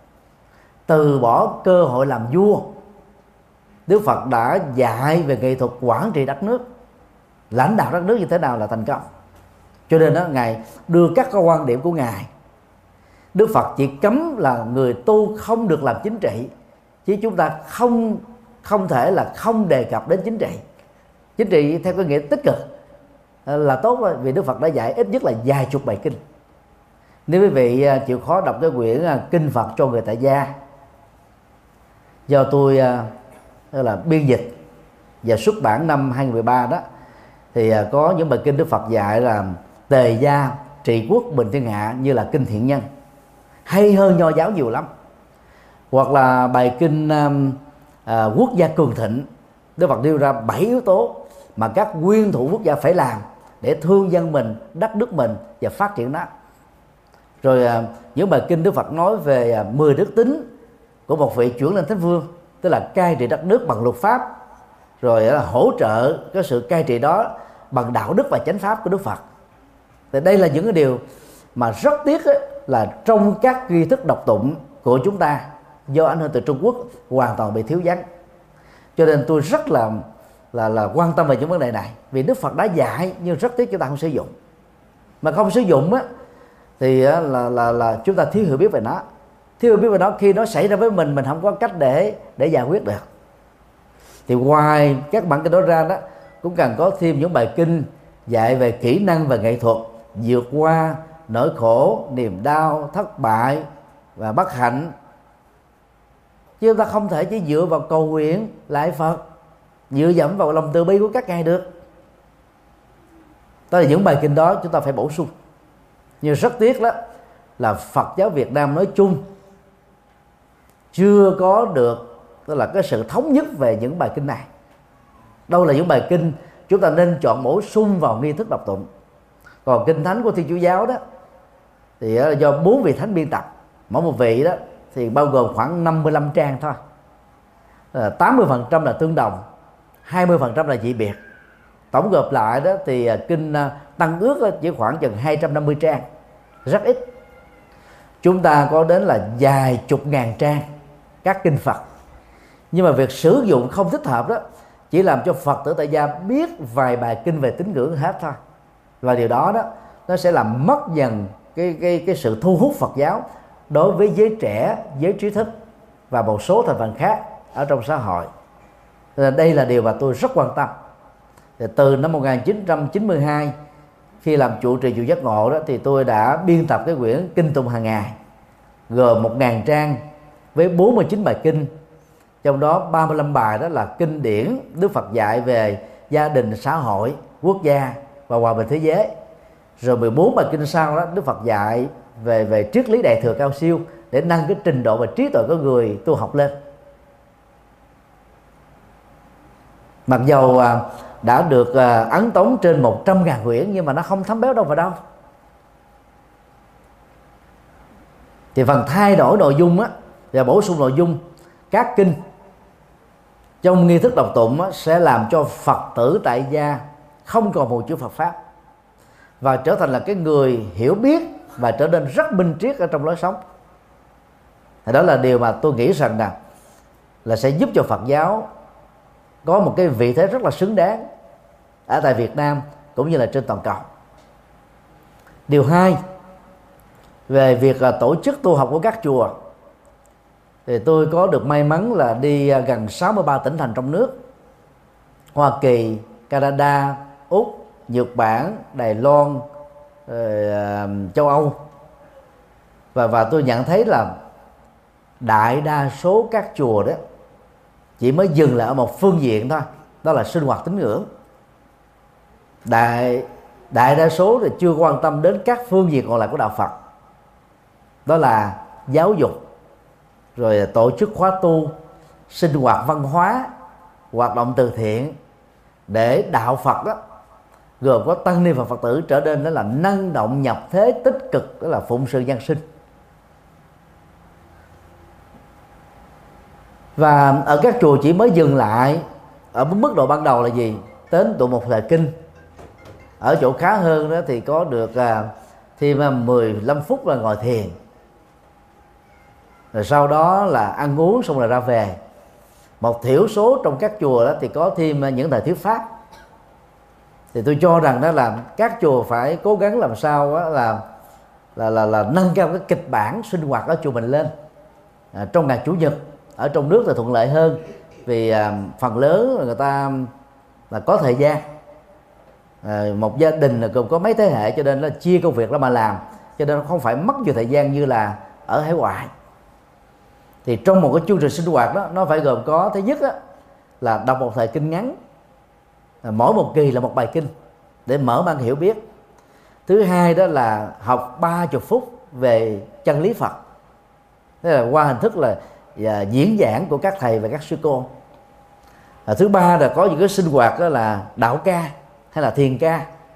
từ bỏ cơ hội làm vua. Đức Phật đã dạy về nghệ thuật quản trị đất nước, lãnh đạo đất nước như thế nào là thành công. Cho nên đó, Ngài đưa các cái quan điểm của Ngài. Đức Phật chỉ cấm là người tu không được làm chính trị, chứ chúng ta không không thể là không đề cập đến chính trị. Chính trị theo cái nghĩa tích cực là tốt rồi, vì Đức Phật đã dạy ít nhất là vài chục bài kinh. Nếu quý vị chịu khó đọc cái quyển Kinh Phật cho người tại gia do tôi là biên dịch và xuất bản năm hai nghìn không trăm mười ba đó, thì có những bài kinh Đức Phật dạy là tề gia trị quốc bình thiên hạ như là kinh Thiện Nhân, hay hơn Nho giáo nhiều lắm. Hoặc là bài kinh à, quốc gia cường thịnh, Đức Phật nêu ra bảy yếu tố mà các nguyên thủ quốc gia phải làm để thương dân mình, đất nước mình và phát triển nó. Rồi à, những bài kinh Đức Phật nói về à, mười đức tính của một vị chuyển lên thánh vương, tức là cai trị đất nước bằng luật pháp, rồi à, hỗ trợ cái sự cai trị đó bằng đạo đức và chánh pháp của Đức Phật. Thì đây là những cái điều mà rất tiếc ấy, là trong các nghi thức đọc tụng của chúng ta do ảnh hưởng từ Trung Quốc hoàn toàn bị thiếu vắng. Cho nên tôi rất là là là quan tâm về những vấn đề này, vì Đức Phật đã dạy nhưng rất tiếc chúng ta không sử dụng. Mà không sử dụng á thì là là là chúng ta thiếu hiểu biết về nó. Thiếu hiểu biết về nó, khi nó xảy ra với mình mình không có cách để để giải quyết được. Thì ngoài các bản kinh đó ra đó, cũng cần có thêm những bài kinh dạy về kỹ năng và nghệ thuật vượt qua nỗi khổ, niềm đau, thất bại và bất hạnh. Chứ chúng ta không thể chỉ dựa vào cầu nguyện lại Phật, dựa dẫm vào lòng từ bi của các ngài được. Đó là những bài kinh đó chúng ta phải bổ sung. Nhưng rất tiếc đó là Phật giáo Việt Nam nói chung chưa có được, tức là cái sự thống nhất về những bài kinh này. Đâu là những bài kinh chúng ta nên chọn bổ sung vào nghi thức đọc tụng. Còn kinh thánh của Thiên Chúa giáo đó thì do bốn vị thánh biên tập, mỗi một vị đó thì bao gồm khoảng năm mươi lăm trang thôi. tám mươi phần trăm là tương đồng, hai mươi phần trăm là dị biệt. Tổng gộp lại đó thì kinh Tăng Ước chỉ khoảng chừng hai trăm năm mươi trang, rất ít. Chúng ta có đến là vài chục ngàn trang các kinh Phật. Nhưng mà việc sử dụng không thích hợp đó chỉ làm cho Phật tử tại gia biết vài bài kinh về tín ngưỡng hết thôi. Và điều đó đó nó sẽ làm mất dần cái cái cái sự thu hút Phật giáo đối với giới trẻ, giới trí thức và một số thành phần khác ở trong xã hội. Đây là điều mà tôi rất quan tâm. Từ năm một nghìn chín trăm chín mươi hai, khi làm trụ trì chùa Giác Ngộ đó, thì tôi đã biên tập cái quyển kinh tụng hàng ngày gồm một ngàn trang với bốn mươi chín bài kinh. Trong đó ba mươi lăm bài đó là kinh điển Đức Phật dạy về gia đình, xã hội, quốc gia và hòa bình thế giới. Rồi mười bốn bài kinh sau đó Đức Phật dạy về về triết lý đại thừa cao siêu để nâng cái trình độ và trí tuệ của người tu học lên. Mặc dầu đã được ấn tống trên một trăm ngàn quyển nhưng mà nó không thấm béo đâu vào đâu. Thì phần thay đổi nội dung á và bổ sung nội dung các kinh trong nghi thức đọc tụng á, sẽ làm cho Phật tử tại gia không còn một chữ Phật pháp và trở thành là cái người hiểu biết và trở nên rất minh triết ở trong lối sống. Thì đó là điều mà tôi nghĩ rằng là là sẽ giúp cho Phật giáo có một cái vị thế rất là xứng đáng ở tại Việt Nam cũng như là trên toàn cầu. Điều hai, về việc tổ chức tu học của các chùa, thì tôi có được may mắn là đi gần sáu mươi ba tỉnh thành trong nước: Hoa Kỳ, Canada, Úc, Nhật Bản, Đài Loan, châu Âu. Và, và tôi nhận thấy là đại đa số các chùa đó chỉ mới dừng lại ở một phương diện thôi, đó là sinh hoạt tín ngưỡng. Đại đại đa số thì chưa quan tâm đến các phương diện còn lại của đạo Phật, đó là giáo dục, rồi tổ chức khóa tu, sinh hoạt văn hóa, hoạt động từ thiện, để đạo Phật đó gồm có tăng ni và Phật tử trở nên đó là năng động nhập thế tích cực, đó là phụng sự dân sinh. Và ở các chùa chỉ mới dừng lại ở mức độ ban đầu là gì? Đến tụng một thời kinh. Ở chỗ khá hơn đó thì có được thêm mười lăm phút là ngồi thiền, rồi sau đó là ăn uống xong rồi ra về. Một thiểu số trong các chùa đó thì có thêm những thời thuyết pháp. Thì tôi cho rằng đó là các chùa phải cố gắng làm sao đó là là là là nâng cao cái kịch bản sinh hoạt ở chùa mình lên. À, trong ngày chủ nhật ở trong nước thì thuận lợi hơn, vì à, phần lớn là người ta là có thời gian. À, một gia đình là gồm có mấy thế hệ, cho nên là chia công việc đó mà làm, cho nên không phải mất nhiều thời gian như là ở hải ngoại. Thì trong một cái chương trình sinh hoạt đó, nó phải gồm có thứ nhất đó, là đọc một thời kinh ngắn, mỗi một kỳ là một bài kinh để mở mang hiểu biết. Thứ hai đó là học ba mươi phút về chân lý Phật, thế là qua hình thức là và diễn giảng của các thầy và các sư cô. À, thứ ba là có những cái sinh hoạt đó là đạo ca hay là thiền ca,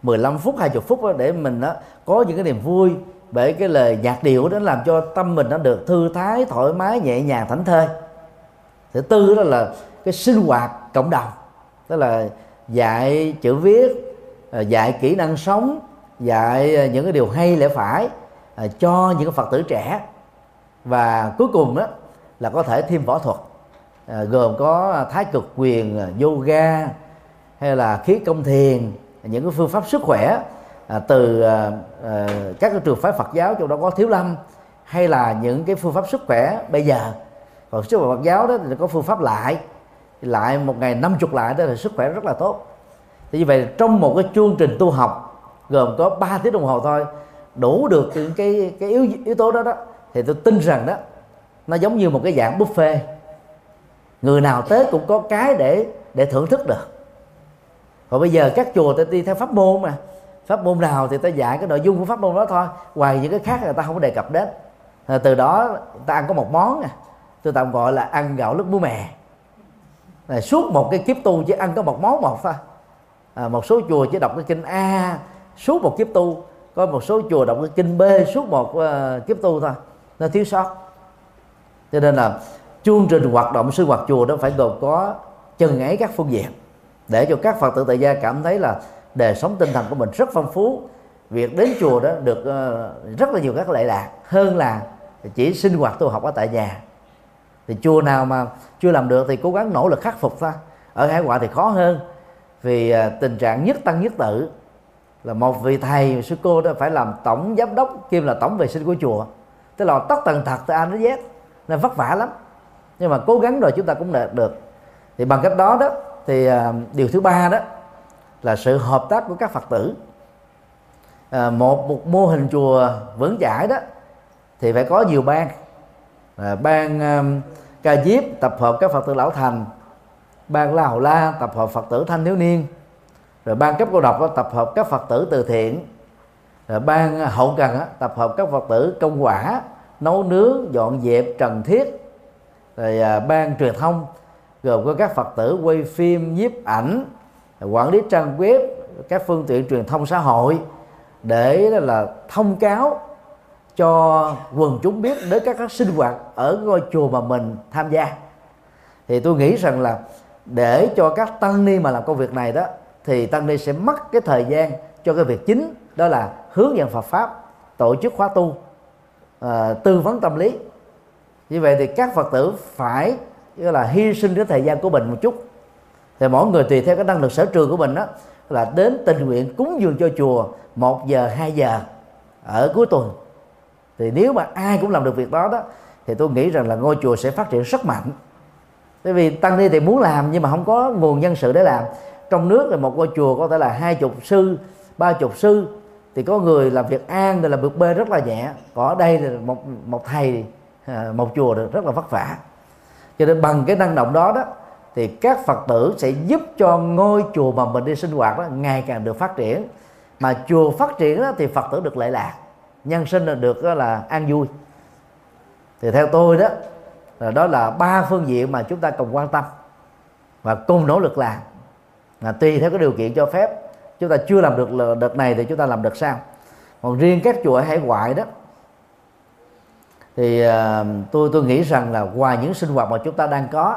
mười lăm phút, hai mươi phút đó, để mình đó, có những cái niềm vui bởi cái lời nhạc điệu đó, làm cho tâm mình nó được thư thái, thoải mái, nhẹ nhàng, thảnh thơi. Thứ tư đó là cái sinh hoạt cộng đồng, tức là dạy chữ viết, dạy kỹ năng sống, dạy những cái điều hay lẽ phải cho những cái Phật tử trẻ. Và cuối cùng đó là có thể thêm võ thuật, à, gồm có thái cực quyền, yoga hay là khí công thiền, những cái phương pháp sức khỏe à, từ à, à, các cái trường phái Phật giáo, trong đó có Thiếu Lâm, hay là những cái phương pháp sức khỏe bây giờ. Còn sức khỏe Phật giáo đó thì có phương pháp lại lại một ngày năm chục lại, đó là sức khỏe rất là tốt. Thì như vậy trong một cái chương trình tu học gồm có ba tiếng đồng hồ thôi, đủ được những cái cái yếu yếu tố đó đó, thì tôi tin rằng đó nó giống như một cái dạng buffet, người nào tới cũng có cái để để thưởng thức được. Còn bây giờ các chùa ta đi theo pháp môn, mà pháp môn nào thì ta dạy cái nội dung của pháp môn đó thôi, ngoài những cái khác người ta không có đề cập đến. À, từ đó ta ăn có một món, à, tôi tạm gọi là ăn gạo lứt muối mè. À, suốt một cái kiếp tu chỉ ăn có một món một thôi. À, một số chùa chỉ đọc cái kinh A suốt một kiếp tu, có một số chùa đọc cái kinh B suốt một uh, kiếp tu thôi, nó thiếu sót. Cho nên là chương trình hoạt động sinh hoạt chùa đó phải gồm có chừng ấy các phương diện, để cho các Phật tử tại gia cảm thấy là đời sống tinh thần của mình rất phong phú. Việc đến chùa đó được uh, rất là nhiều các lệ lạc, hơn là chỉ sinh hoạt tu học ở tại nhà. Thì chùa nào mà chưa làm được thì cố gắng nỗ lực khắc phục thôi. Ở hải ngoại thì khó hơn, vì uh, tình trạng nhất tăng nhất tự, là một vị thầy sư cô đó phải làm tổng giám đốc kiêm là tổng vệ sinh của chùa, tức là tất tần tật từ A đến Z, nên vất vả lắm. Nhưng mà cố gắng rồi chúng ta cũng đạt được. Thì bằng cách đó đó thì uh, điều thứ ba đó là sự hợp tác của các Phật tử. uh, một một mô hình chùa vững chãi đó thì phải có nhiều ban. uh, ban uh, ca diếp tập hợp các Phật tử lão thành, ban la hầu la tập hợp Phật tử thanh thiếu niên, rồi ban cấp cô độc đó, tập hợp các Phật tử từ thiện, rồi ban hậu cần đó, tập hợp các Phật tử công quả, nấu nướng, dọn dẹp, trần thiết, rồi à, ban truyền thông gồm có các Phật tử quay phim, nhiếp ảnh, quản lý trang web, các phương tiện truyền thông xã hội, để là thông cáo cho quần chúng biết đến các, các sinh hoạt ở ngôi chùa mà mình tham gia. Thì tôi nghĩ rằng là để cho các tăng ni mà làm công việc này đó, thì tăng ni sẽ mất cái thời gian cho cái việc chính, đó là hướng dẫn Phật pháp, tổ chức khóa tu, à, tư vấn tâm lý. Như vậy thì các Phật tử phải là hy sinh cái thời gian của mình một chút. Thì mỗi người tùy theo cái năng lực sở trường của mình đó, là đến tình nguyện cúng dường cho chùa một giờ, hai giờ ở cuối tuần. Thì nếu mà ai cũng làm được việc đó đó, thì tôi nghĩ rằng là ngôi chùa sẽ phát triển rất mạnh. Bởi vì tăng ni thì muốn làm nhưng mà không có nguồn nhân sự để làm. Trong nước là một ngôi chùa có thể là hai chục sư, ba chục sư, thì có người làm việc A, người làm việc B rất là nhẹ. Còn ở đây là một một thầy, một chùa rất là vất vả. Cho nên bằng cái năng động đó đó, thì các Phật tử sẽ giúp cho ngôi chùa mà mình đi sinh hoạt đó ngày càng được phát triển. Mà chùa phát triển đó, thì Phật tử được lợi lạc, nhân sinh là được đó là an vui. Thì theo tôi đó, là đó là ba phương diện mà chúng ta cùng quan tâm và cùng nỗ lực làm. À, tùy theo cái điều kiện cho phép, chúng ta chưa làm được đợt này thì chúng ta làm đợt sau. Còn riêng các chùa ở hải ngoại đó, thì uh, tôi tôi nghĩ rằng là ngoài những sinh hoạt mà chúng ta đang có,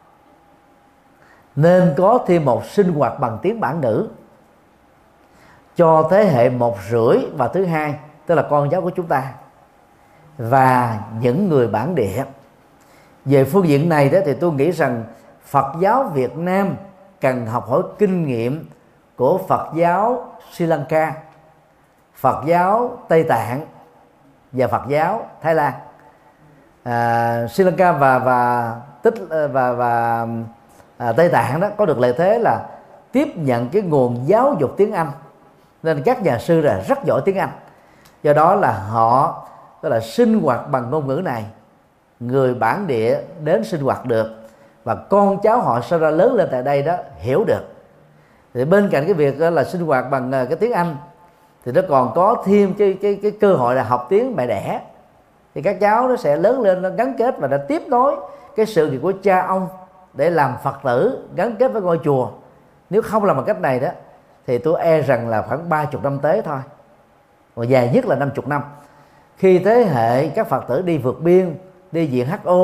nên có thêm một sinh hoạt bằng tiếng bản ngữ cho thế hệ một rưỡi và thứ hai, tức là con cháu của chúng ta và những người bản địa. Về phương diện này đó thì tôi nghĩ rằng Phật giáo Việt Nam cần học hỏi kinh nghiệm của Phật giáo Sri Lanka, Phật giáo Tây Tạng và Phật giáo Thái Lan. à, Sri Lanka và và tích và và à, Tây Tạng đó có được lợi thế là tiếp nhận cái nguồn giáo dục tiếng Anh, nên các nhà sư là rất giỏi tiếng Anh. Do đó là họ tức là sinh hoạt bằng ngôn ngữ này, người bản địa đến sinh hoạt được, và con cháu họ sau ra lớn lên tại đây đó hiểu được. Thì bên cạnh cái việc là sinh hoạt bằng cái tiếng Anh, thì nó còn có thêm cái cái cái cơ hội là học tiếng mẹ đẻ. Thì các cháu nó sẽ lớn lên, nó gắn kết và nó tiếp nối cái sự nghiệp của cha ông để làm Phật tử, gắn kết với ngôi chùa. Nếu không làm bằng cách này đó, thì tôi e rằng là khoảng ba chục năm tới thôi, và dài nhất là năm chục năm. Khi thế hệ các Phật tử đi vượt biên, đi viện hát o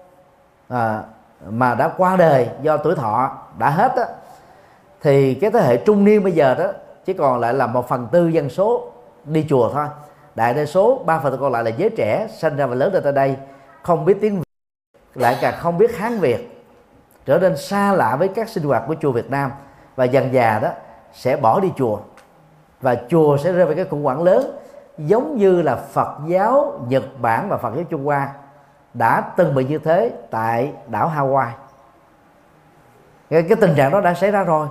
à, mà đã qua đời do tuổi thọ đã hết đó, thì cái thế hệ trung niên bây giờ đó chỉ còn lại là một phần tư dân số đi chùa thôi. Đại đa số ba phần tư còn lại là giới trẻ sinh ra và lớn lên tại đây, không biết tiếng Việt, lại càng không biết Hán Việt, trở nên xa lạ với các sinh hoạt của chùa Việt Nam, và dần dà đó sẽ bỏ đi chùa, và chùa sẽ rơi vào cái khủng hoảng lớn, giống như là Phật giáo Nhật Bản và Phật giáo Trung Hoa đã từng bị như thế tại đảo Hawaii. Cái, cái tình trạng đó đã xảy ra rồi.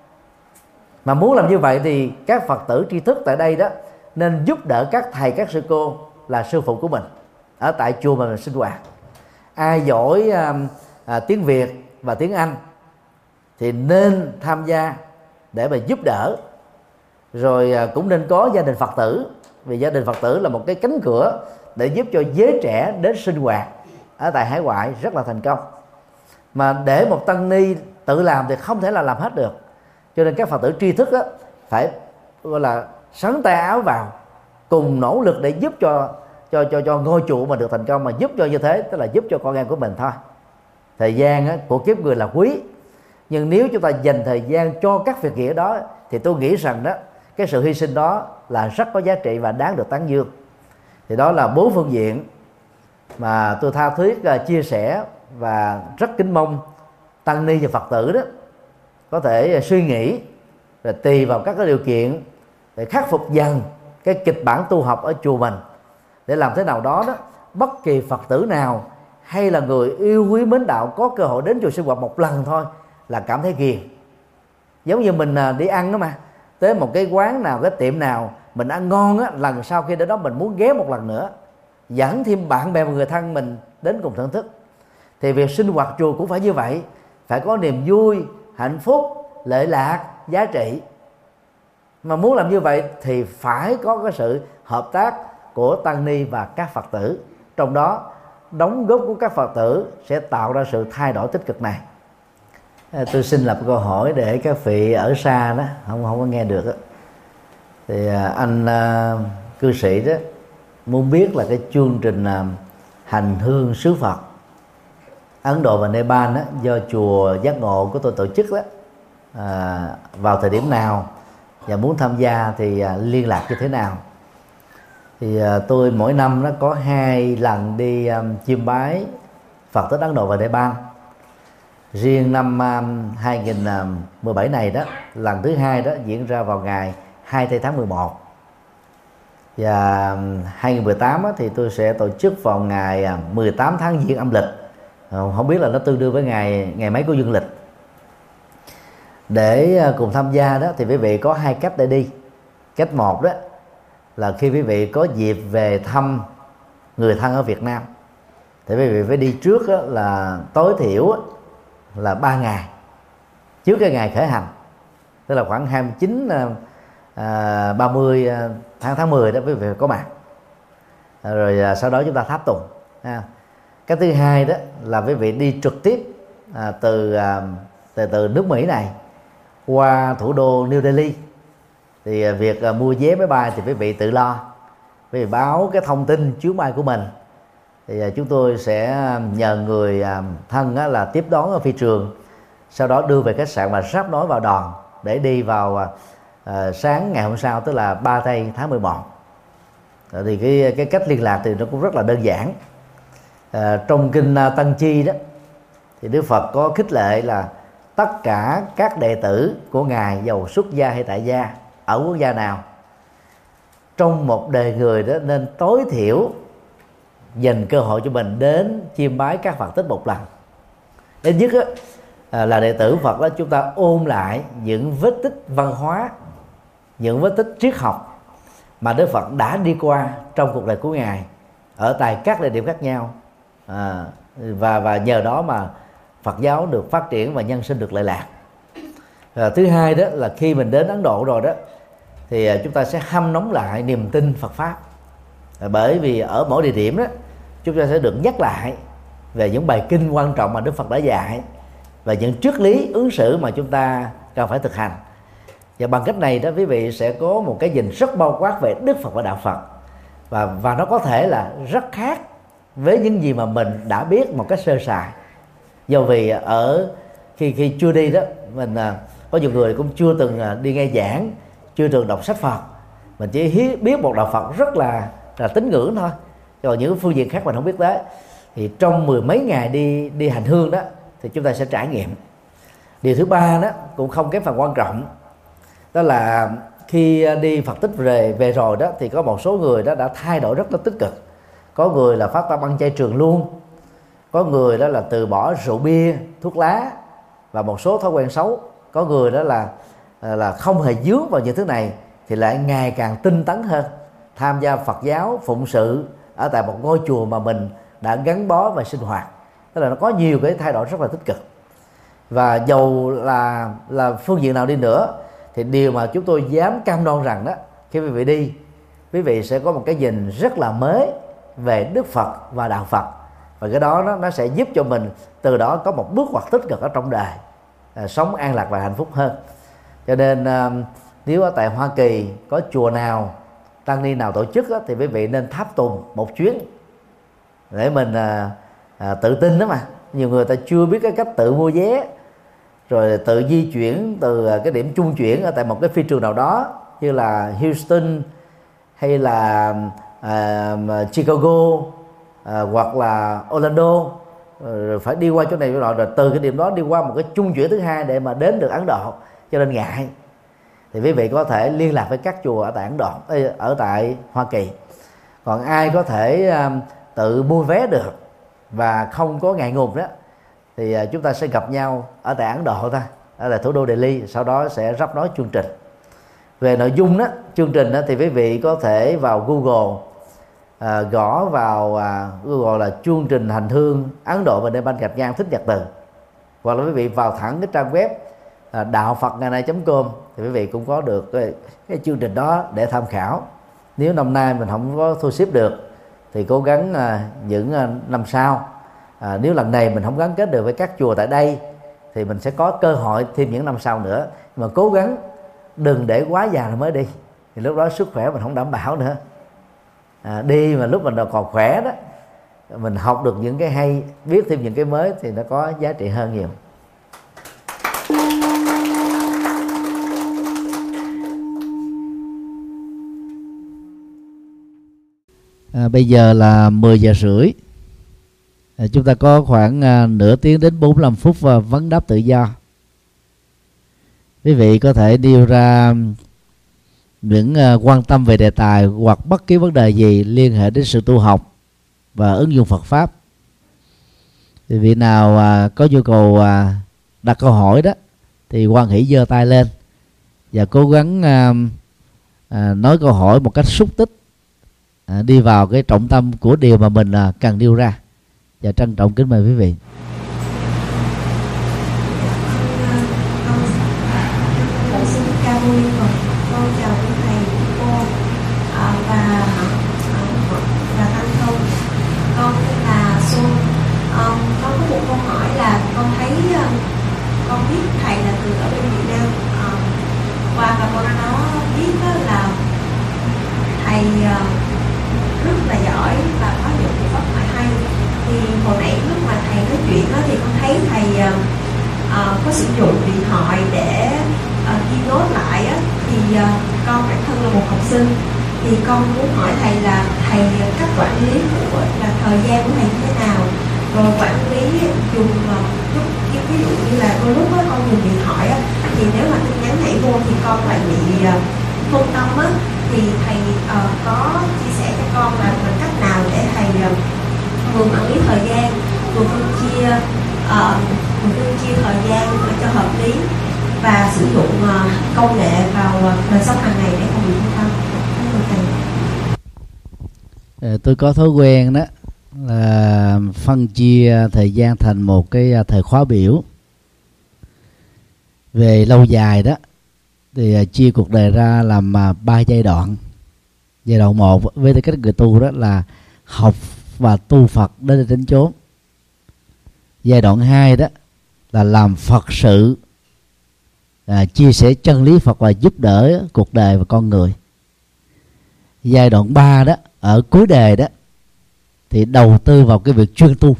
Mà muốn làm như vậy thì các Phật tử tri thức tại đây đó nên giúp đỡ các thầy các sư cô là sư phụ của mình ở tại chùa mà mình sinh hoạt. Ai giỏi à, à, tiếng Việt và tiếng Anh thì nên tham gia để mà giúp đỡ. Rồi à, cũng nên có gia đình Phật tử, vì gia đình Phật tử là một cái cánh cửa để giúp cho giới trẻ đến sinh hoạt ở tại hải ngoại rất là thành công. Mà để một tăng ni tự làm thì không thể là làm hết được, cho nên các Phật tử tri thức đó phải gọi là sắn tay áo vào, cùng nỗ lực để giúp cho cho cho cho ngôi chùa mà được thành công. Mà giúp cho như thế tức là giúp cho con em của mình thôi. Thời gian á, của kiếp người là quý, nhưng nếu chúng ta dành thời gian cho các việc nghĩa đó thì tôi nghĩ rằng đó cái sự hy sinh đó là rất có giá trị và đáng được tán dương. Thì đó là bốn phương diện mà tôi tha thiết uh, chia sẻ, và rất kính mong tăng ni và Phật tử đó có thể uh, suy nghĩ rồi tùy vào các cái điều kiện để khắc phục dần cái kịch bản tu học ở chùa mình, để làm thế nào đó đó bất kỳ Phật tử nào hay là người yêu quý mến đạo có cơ hội đến chùa sinh hoạt một lần thôi là cảm thấy ghiền. Giống như mình uh, đi ăn đó mà, tới một cái quán nào, cái tiệm nào mình ăn ngon á, lần sau khi đến đó mình muốn ghé một lần nữa, dẫn thêm bạn bè và người thân mình đến cùng thưởng thức. Thì việc sinh hoạt chùa cũng phải như vậy, phải có niềm vui, hạnh phúc, lệ lạc, giá trị. Mà muốn làm như vậy thì phải có cái sự hợp tác của tăng ni và các Phật tử, trong đó đóng góp của các Phật tử sẽ tạo ra sự thay đổi tích cực này. Tôi xin lập câu hỏi để các vị ở xa đó không không có nghe được đó. Thì anh uh, cư sĩ đó muốn biết là cái chương trình uh, hành hương sứ Phật Ấn Độ và Nepal đó, do chùa Giác Ngộ của tôi tổ chức đó, uh, vào thời điểm nào, và muốn tham gia thì uh, liên lạc như thế nào. Thì uh, tôi mỗi năm nó có hai lần đi um, chiêm bái Phật tới Ấn Độ và Nepal. Riêng năm um, hai nghìn mười bảy này đó, lần thứ hai đó diễn ra vào ngày hai tây tháng mười một, và um, hai nghìn mười tám đó, thì tôi sẽ tổ chức vào ngày uh, mười tám tháng Giêng âm lịch, uh, không biết là nó tương đương với ngày ngày mấy của dương lịch. Để uh, cùng tham gia đó thì quý vị có hai cách để đi. Cách một đó là khi quý vị có dịp về thăm người thân ở Việt Nam thì quý vị phải đi trước đó là tối thiểu đó, là ba ngày trước cái ngày khởi hành, tức là khoảng hai mươi chín, ba mươi tháng tháng mười đó quý vị có mặt, rồi à, sau đó chúng ta tháp tùng. À, cái thứ hai đó là quý vị đi trực tiếp à, từ, à, từ từ nước Mỹ này qua thủ đô New Delhi. Thì à, việc à, mua vé máy bay thì quý vị tự lo, quý vị báo cái thông tin chuyến bay của mình, thì à, chúng tôi sẽ nhờ người à, thân á, là tiếp đón ở phi trường, sau đó đưa về khách sạn và ráp nối vào đoàn để đi vào à, à, sáng ngày hôm sau, tức là ba tây tháng mười một. À, thì cái cái cách liên lạc thì nó cũng rất là đơn giản. À, trong kinh à, Tăng Chi đó thì Đức Phật có khích lệ là tất cả các đệ tử của ngài, dầu xuất gia hay tại gia ở quốc gia nào, trong một đời người đó nên tối thiểu dành cơ hội cho mình đến chiêm bái các Phật tích một lần. Đến nhất á, là đệ tử Phật đó, chúng ta ôn lại những vết tích văn hóa, những vết tích triết học mà Đức Phật đã đi qua trong cuộc đời của ngài ở tại các địa điểm khác nhau, à, và và nhờ đó mà Phật giáo được phát triển và nhân sinh được lệ lạc. À, thứ hai đó là khi mình đến Ấn Độ rồi đó thì chúng ta sẽ hâm nóng lại niềm tin Phật pháp, à, bởi vì ở mỗi địa điểm đó chúng ta sẽ được nhắc lại về những bài kinh quan trọng mà Đức Phật đã dạy và những triết lý ứng xử mà chúng ta cần phải thực hành. Và bằng cách này đó, quý vị sẽ có một cái nhìn rất bao quát về Đức Phật và Đạo Phật, và và nó có thể là rất khác với những gì mà mình đã biết một cách sơ sài. Do vì ở khi khi chưa đi đó, mình có nhiều người cũng chưa từng đi nghe giảng, chưa từng đọc sách Phật, mình chỉ biết một đạo Phật rất là là tín ngưỡng thôi, còn những phương diện khác mình không biết tới. Thì trong mười mấy ngày đi đi hành hương đó thì chúng ta sẽ trải nghiệm. Điều thứ ba đó cũng không kém phần quan trọng, đó là khi đi Phật tích về về rồi đó thì có một số người đó đã thay đổi rất là tích cực. Có người là phát tâm ăn chay trường luôn, có người đó là từ bỏ rượu bia, thuốc lá và một số thói quen xấu, có người đó là là không hề dướng vào những thứ này thì lại ngày càng tinh tấn hơn, tham gia Phật giáo, phụng sự ở tại một ngôi chùa mà mình đã gắn bó và sinh hoạt. Tức là nó có nhiều cái thay đổi rất là tích cực. Và dầu là là phương diện nào đi nữa thì điều mà chúng tôi dám cam đoan rằng đó, khi quý vị đi, quý vị sẽ có một cái nhìn rất là mới về Đức Phật và Đạo Phật, và cái đó nó, nó sẽ giúp cho mình từ đó có một bước ngoặt tích cực ở trong đời, à, sống an lạc và hạnh phúc hơn. Cho nên à, nếu ở tại Hoa Kỳ có chùa nào, tăng ni nào tổ chức á, thì quý vị nên tháp tùng một chuyến để mình à, à, tự tin đó mà. Nhiều người ta chưa biết cái cách tự mua vé, rồi tự di chuyển từ cái điểm trung chuyển ở tại một cái phi trường nào đó như là Houston hay là à, Chicago à, hoặc là Orlando, rồi phải đi qua chỗ này chỗ nọ, rồi từ cái điểm đó đi qua một cái trung chuyển thứ hai để mà đến được Ấn Độ, cho nên ngại. Thì quý vị có thể liên lạc với các chùa ở tại Ấn Độ, ở tại Hoa Kỳ. Còn ai có thể um, tự mua vé được và không có ngại ngùng đó thì uh, chúng ta sẽ gặp nhau ở tại Ấn Độ thôi, ở tại thủ đô Delhi, sau đó sẽ ráp nối chương trình. Về nội dung đó, chương trình đó thì quý vị có thể vào Google, à, gõ vào à, Google là chương trình hành hương Ấn Độ và Nepal gạch ngang Thích Nhật Từ, hoặc là quý vị vào thẳng cái trang web à, đạo phật ngày nay chấm com thì quý vị cũng có được cái, cái chương trình đó để tham khảo. Nếu năm nay mình không có thu xếp được thì cố gắng à, những à, năm sau. À, nếu lần này mình không gắn kết được với các chùa tại đây thì mình sẽ có cơ hội thêm những năm sau nữa, mà cố gắng đừng để quá già rồi mới đi, thì lúc đó sức khỏe mình không đảm bảo nữa. À, đi mà lúc mình còn khỏe đó, mình học được những cái hay, biết thêm những cái mới thì nó có giá trị hơn nhiều. À, bây giờ là mười giờ rưỡi. À, chúng ta có khoảng à, nửa tiếng đến bốn mươi lăm phút và vấn đáp tự do. Quý vị có thể nêu ra những uh, quan tâm về đề tài hoặc bất kỳ vấn đề gì liên hệ đến sự tu học và ứng dụng Phật Pháp. Thì vị nào uh, có nhu cầu uh, đặt câu hỏi đó thì hoan hỷ giơ tay lên và cố gắng uh, uh, nói câu hỏi một cách xúc tích, uh, đi vào cái trọng tâm của điều mà mình uh, cần nêu ra. Và trân trọng kính mời quý vị.
Con chào quý thầy, cô à, và và Thanh Thông. Con tên là Xuân. Um, con có một câu hỏi là con thấy um, con biết thầy là từ ở bên Việt Nam, um, qua và con nó biết đó là thầy uh, rất là giỏi và có những cái pháp thoại hay. Thì hồi nãy lúc mà thầy nói chuyện đó thì con thấy thầy uh, uh, có sử dụng điện thoại để uh, ghi nốt lại á. Thì uh, con bản thân là một học sinh, thì con muốn hỏi thầy là thầy cách quản lý của là thời gian của thầy như thế nào, rồi quản lý dùng uh, lúc ví dụ như là đôi lúc đó, con dùng điện thoại á, thì nếu mà tin nhắn nhảy vô thì con lại bị uh, phân tâm á, thì thầy uh, có chia sẻ cho con là bằng cách nào để thầy uh, vừa quản lý thời gian, vừa phân chia uh, vừa phân chia thời gian cho hợp lý và sử dụng uh, công nghệ vào uh, đời sống hàng ngày để không bị phân tâm.
À, tôi có thói quen đó là phân chia thời gian thành một cái thời khóa biểu. Về lâu dài đó thì chia cuộc đời ra làm ba giai đoạn. Giai đoạn một với tư cách người tu đó là học và tu Phật đến đến chốn. Giai đoạn hai đó là làm Phật sự à, chia sẻ chân lý Phật và giúp đỡ cuộc đời và con người. Giai đoạn ba đó, ở cuối đề đó, thì đầu tư vào cái việc chuyên tu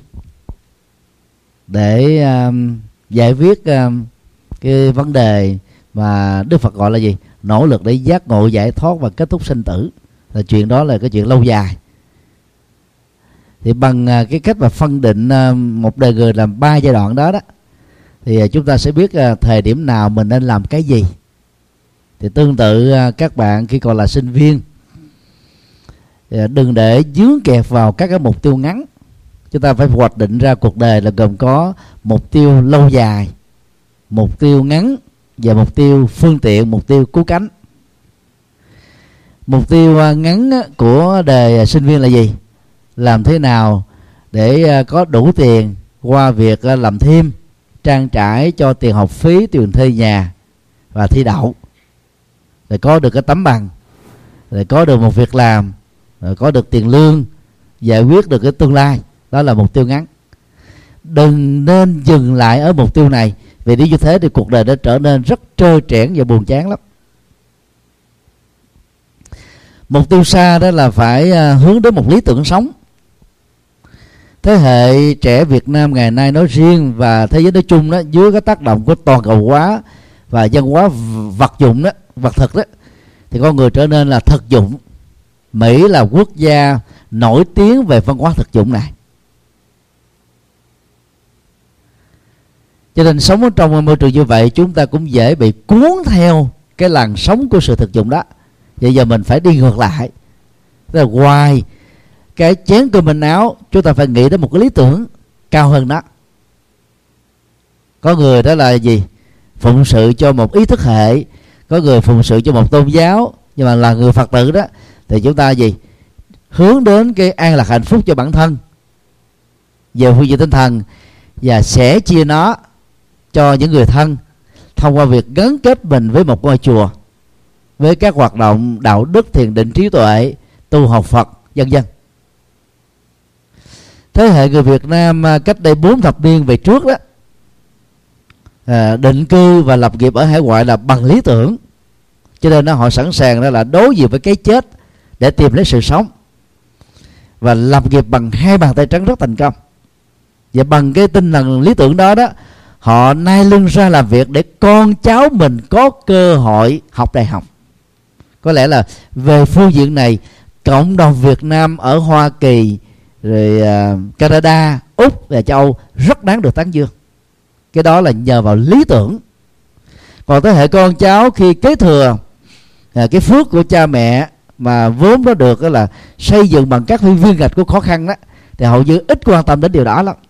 để um, giải quyết um, cái vấn đề mà Đức Phật gọi là gì? Nỗ lực để giác ngộ, giải thoát và kết thúc sinh tử. Là chuyện đó là cái chuyện lâu dài. Thì bằng uh, cái cách mà phân định uh, một đời người làm ba giai đoạn đó đó, thì uh, chúng ta sẽ biết uh, thời điểm nào mình nên làm cái gì. Thì tương tự uh, các bạn khi còn là sinh viên, uh, đừng để dướng kẹt vào các cái mục tiêu ngắn. Chúng ta phải hoạch định ra cuộc đời là gồm có mục tiêu lâu dài, mục tiêu ngắn và mục tiêu phương tiện, mục tiêu cứu cánh. Mục tiêu ngắn của đời sinh viên là gì? Làm thế nào để có đủ tiền qua việc làm thêm, trang trải cho tiền học phí, tiền thuê nhà và thi đậu, rồi có được cái tấm bằng, rồi có được một việc làm, rồi có được tiền lương, giải quyết được cái tương lai. Đó là mục tiêu ngắn. Đừng nên dừng lại ở mục tiêu này, vì nếu như thế thì cuộc đời đã trở nên rất trơ trẽn và buồn chán lắm. Mục tiêu xa đó là phải hướng đến một lý tưởng sống. Thế hệ trẻ Việt Nam ngày nay nói riêng và thế giới nói chung đó, dưới cái tác động của toàn cầu hóa và văn hóa vật dụng đó, vật thực đó, thì con người trở nên là thực dụng. Mỹ là quốc gia nổi tiếng về văn hóa thực dụng này. Cho nên sống ở trong môi trường như vậy, chúng ta cũng dễ bị cuốn theo cái làn sóng của sự thực dụng đó. Vậy giờ mình phải đi ngược lại. Tức là ngoài cái chén cơm manh áo, chúng ta phải nghĩ đến một cái lý tưởng cao hơn đó. Có người đó là gì? Phụng sự cho một ý thức hệ, có người phụng sự cho một tôn giáo. Nhưng mà là người Phật tử đó, thì chúng ta gì? Hướng đến cái an lạc hạnh phúc cho bản thân về phương diện tinh thần, và sẻ chia nó cho những người thân thông qua việc gắn kết mình với một ngôi chùa, với các hoạt động đạo đức, thiền định, trí tuệ, tu học Phật, vân vân. Thế hệ người Việt Nam cách đây bốn thập niên về trước đó, à, định cư và lập nghiệp ở hải ngoại là bằng lý tưởng, cho nên họ sẵn sàng đó là đối diện với cái chết để tìm lấy sự sống, và lập nghiệp bằng hai bàn tay trắng rất thành công. Và bằng cái tinh thần lý tưởng đó đó, họ nai lưng ra làm việc để con cháu mình có cơ hội học đại học. Có lẽ là về phương diện này, cộng đồng Việt Nam ở Hoa Kỳ, rồi uh, Canada, Úc và châu Âu rất đáng được tán dương. Cái đó là nhờ vào lý tưởng. Còn thế hệ con cháu khi kế thừa uh, cái phước của cha mẹ mà vốn nó được đó là xây dựng bằng các viên gạch của khó khăn đó, thì hầu như ít quan tâm đến điều đó lắm.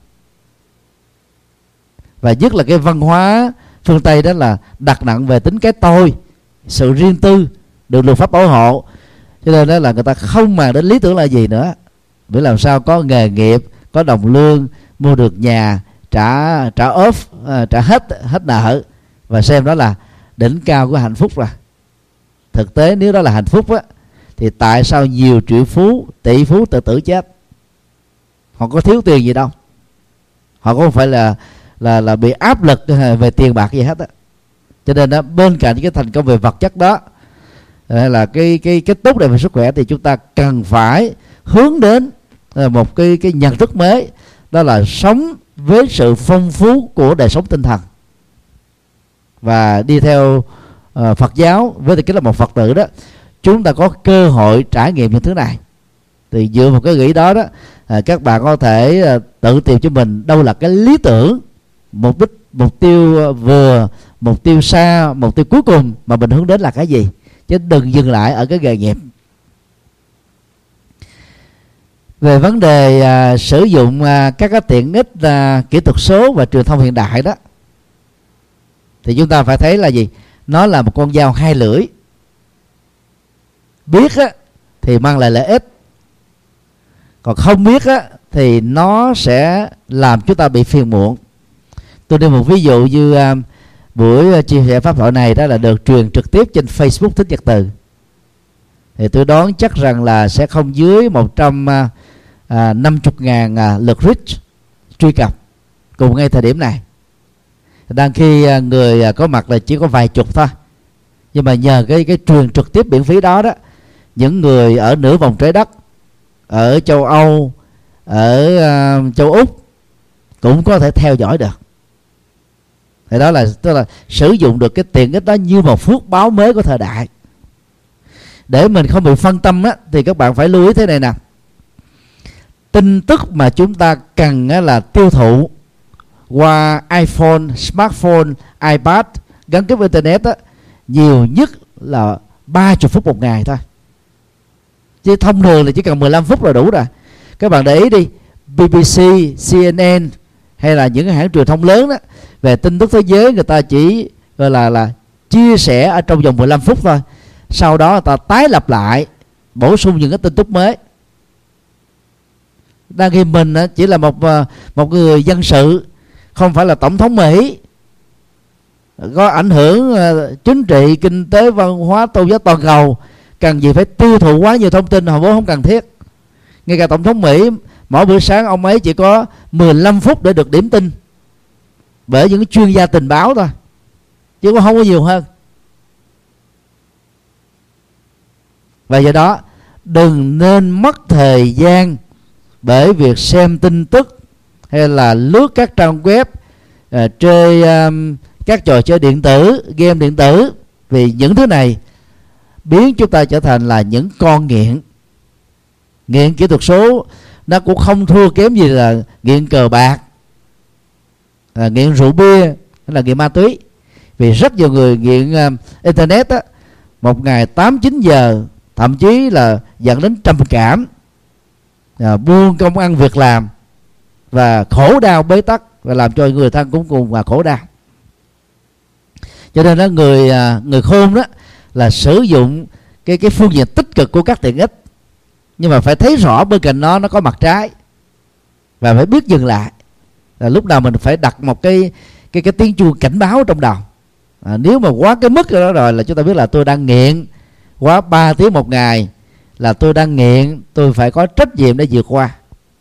Và nhất là cái văn hóa phương Tây đó là đặt nặng về tính cái tôi, sự riêng tư, được luật pháp bảo hộ. Cho nên đó là người ta không màng đến lý tưởng là gì nữa. Bởi làm sao có nghề nghiệp, có đồng lương, mua được nhà, trả trả off, à, trả hết hết nợ, và xem đó là đỉnh cao của hạnh phúc rồi. Thực tế nếu đó là hạnh phúc á, thì tại sao nhiều triệu phú, tỷ phú tự tử chết? Họ có thiếu tiền gì đâu, họ cũng không phải là là là bị áp lực về tiền bạc gì hết á. Cho nên đó, bên cạnh cái thành công về vật chất đó, là cái cái cái tốt đẹp về sức khỏe, thì chúng ta cần phải hướng đến một cái cái nhận thức mới, đó là sống với sự phong phú của đời sống tinh thần. Và đi theo uh, Phật giáo với tư cách là một Phật tử đó, chúng ta có cơ hội trải nghiệm những thứ này. Thì dựa vào cái nghĩ đó đó, à, các bạn có thể à, tự tìm cho mình đâu là cái lý tưởng, mục đích, mục tiêu vừa, mục tiêu xa, mục tiêu cuối cùng mà mình hướng đến là cái gì, chứ đừng dừng lại ở cái nghề nghiệp. Về vấn đề à, sử dụng à, các cái tiện ích à, kỹ thuật số và truyền thông hiện đại đó, thì chúng ta phải thấy là gì? Nó là một con dao hai lưỡi. Biết á, thì mang lại lợi ích, còn không biết á, thì nó sẽ làm chúng ta bị phiền muộn. Tôi đưa một ví dụ như uh, buổi chia sẻ pháp thoại này đó là được truyền trực tiếp trên Facebook Thích Nhật Từ. Thì tôi đoán chắc rằng là sẽ không dưới một trăm năm mươi ngàn uh, lượt reach truy cập cùng ngay thời điểm này. Đang khi người có mặt là chỉ có vài chục thôi, nhưng mà nhờ cái cái truyền trực tiếp miễn phí đó đó, những người ở nửa vòng trái đất, ở châu Âu, ở uh, châu Úc cũng có thể theo dõi được. Thì đó là tức là sử dụng được cái tiện ích đó như một phước báo mới của thời đại. Để mình không bị phân tâm á, thì các bạn phải lưu ý thế này nè: tin tức mà chúng ta cần á, là tiêu thụ qua iPhone, smartphone, iPad gắn kết với internet á, nhiều nhất là ba mươi phút một ngày thôi. Chứ thông thường là chỉ cần mười lăm phút là đủ rồi. Các bạn để ý đi, bê bê xê, xê en en hay là những cái hãng truyền thông lớn đó, về tin tức thế giới, người ta chỉ gọi là là chia sẻ ở trong vòng mười lăm phút thôi. Sau đó người ta tái lập lại, bổ sung những cái tin tức mới. Đang khi mình chỉ là một một người dân sự, không phải là tổng thống Mỹ, có ảnh hưởng chính trị, kinh tế, văn hóa, tôn giáo toàn cầu, cần gì phải tiêu thụ quá nhiều thông tin họ vốn không cần thiết. Ngay cả tổng thống Mỹ, mỗi buổi sáng ông ấy chỉ có mười lăm phút để được điểm tin bởi những chuyên gia tình báo thôi, chứ cũng không có nhiều hơn. Và do đó đừng nên mất thời gian bởi việc xem tin tức hay là lướt các trang web, uh, chơi um, các trò chơi điện tử, game điện tử, vì những thứ này biến chúng ta trở thành là những con nghiện. Nghiện kỹ thuật số nó cũng không thua kém gì là nghiện cờ bạc, à, nghiện rượu bia hay là nghiện ma túy. Vì rất nhiều người nghiện uh, internet á, một ngày tám chín giờ, thậm chí là dẫn đến trầm cảm, à, buông công ăn việc làm và khổ đau bế tắc, và làm cho người thân cũng cùng và khổ đau. Cho nên đó, người người khôn đó là sử dụng cái cái phương diện tích cực của các tiện ích, nhưng mà phải thấy rõ bên cạnh nó nó có mặt trái và phải biết dừng lại. Là lúc nào mình phải đặt một cái cái cái tiếng chuông cảnh báo trong đầu. À, nếu mà quá cái mức đó rồi là chúng ta biết là tôi đang nghiện. Quá ba tiếng một ngày là tôi đang nghiện, tôi phải có trách nhiệm để vượt qua.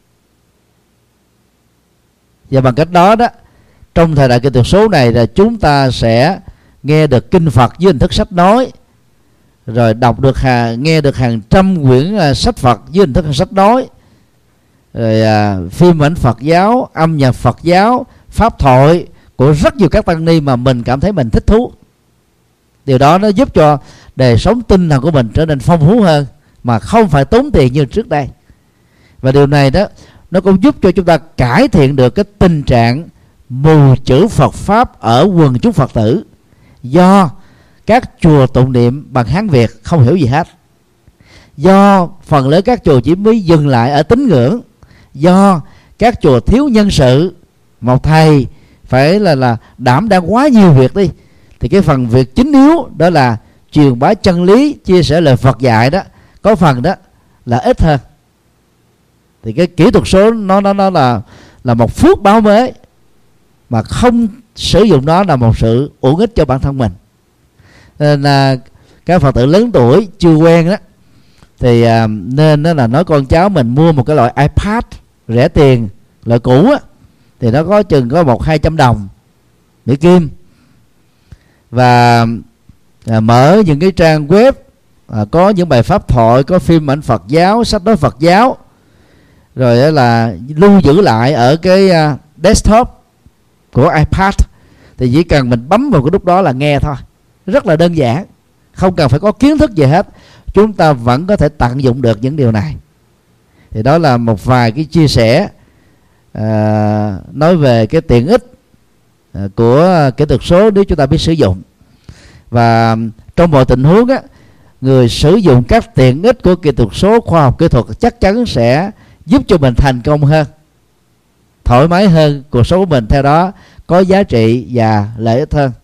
Và bằng cách đó đó, trong thời đại kỹ thuật số này là chúng ta sẽ nghe được kinh Phật với hình thức sách nói, rồi đọc được hà, nghe được hàng trăm quyển uh, sách Phật với hình thức sách nói, rồi uh, phim ảnh Phật giáo, âm nhạc Phật giáo, pháp thoại của rất nhiều các tăng ni mà mình cảm thấy mình thích thú. Điều đó nó giúp cho đời sống tinh thần của mình trở nên phong phú hơn mà không phải tốn tiền như trước đây. Và điều này đó, nó cũng giúp cho chúng ta cải thiện được cái tình trạng mù chữ Phật pháp ở quần chúng Phật tử, do các chùa tụng niệm bằng Hán Việt không hiểu gì hết, do phần lớn các chùa chỉ mới dừng lại ở tín ngưỡng, do các chùa thiếu nhân sự, một thầy phải là là đảm đang quá nhiều việc đi, thì cái phần việc chính yếu đó là truyền bá chân lý, chia sẻ lời Phật dạy đó, có phần đó là ít hơn. Thì cái kỹ thuật số nó nó nó là là một phước báo mới, mà không sử dụng nó là một sự uổng ích cho bản thân mình. Nên là các Phật tử lớn tuổi chưa quen đó, thì à, nên đó là nói con cháu mình mua một cái loại iPad rẻ tiền, loại cũ á, thì nó có chừng có một hai trăm đồng Mỹ Kim, và à, mở những cái trang web à, có những bài pháp thoại, có phim ảnh Phật giáo, sách nói Phật giáo, rồi là lưu giữ lại ở cái uh, desktop của iPad, thì chỉ cần mình bấm vào cái nút đó là nghe thôi, rất là đơn giản, không cần phải có kiến thức gì hết, chúng ta vẫn có thể tận dụng được những điều này. Thì đó là một vài cái chia sẻ uh, nói về cái tiện ích uh, của kỹ thuật số nếu chúng ta biết sử dụng. Và trong mọi tình huống á, người sử dụng các tiện ích của kỹ thuật số, khoa học kỹ thuật chắc chắn sẽ giúp cho mình thành công hơn, thoải mái hơn, cuộc sống của mình theo đó có giá trị và lợi ích hơn.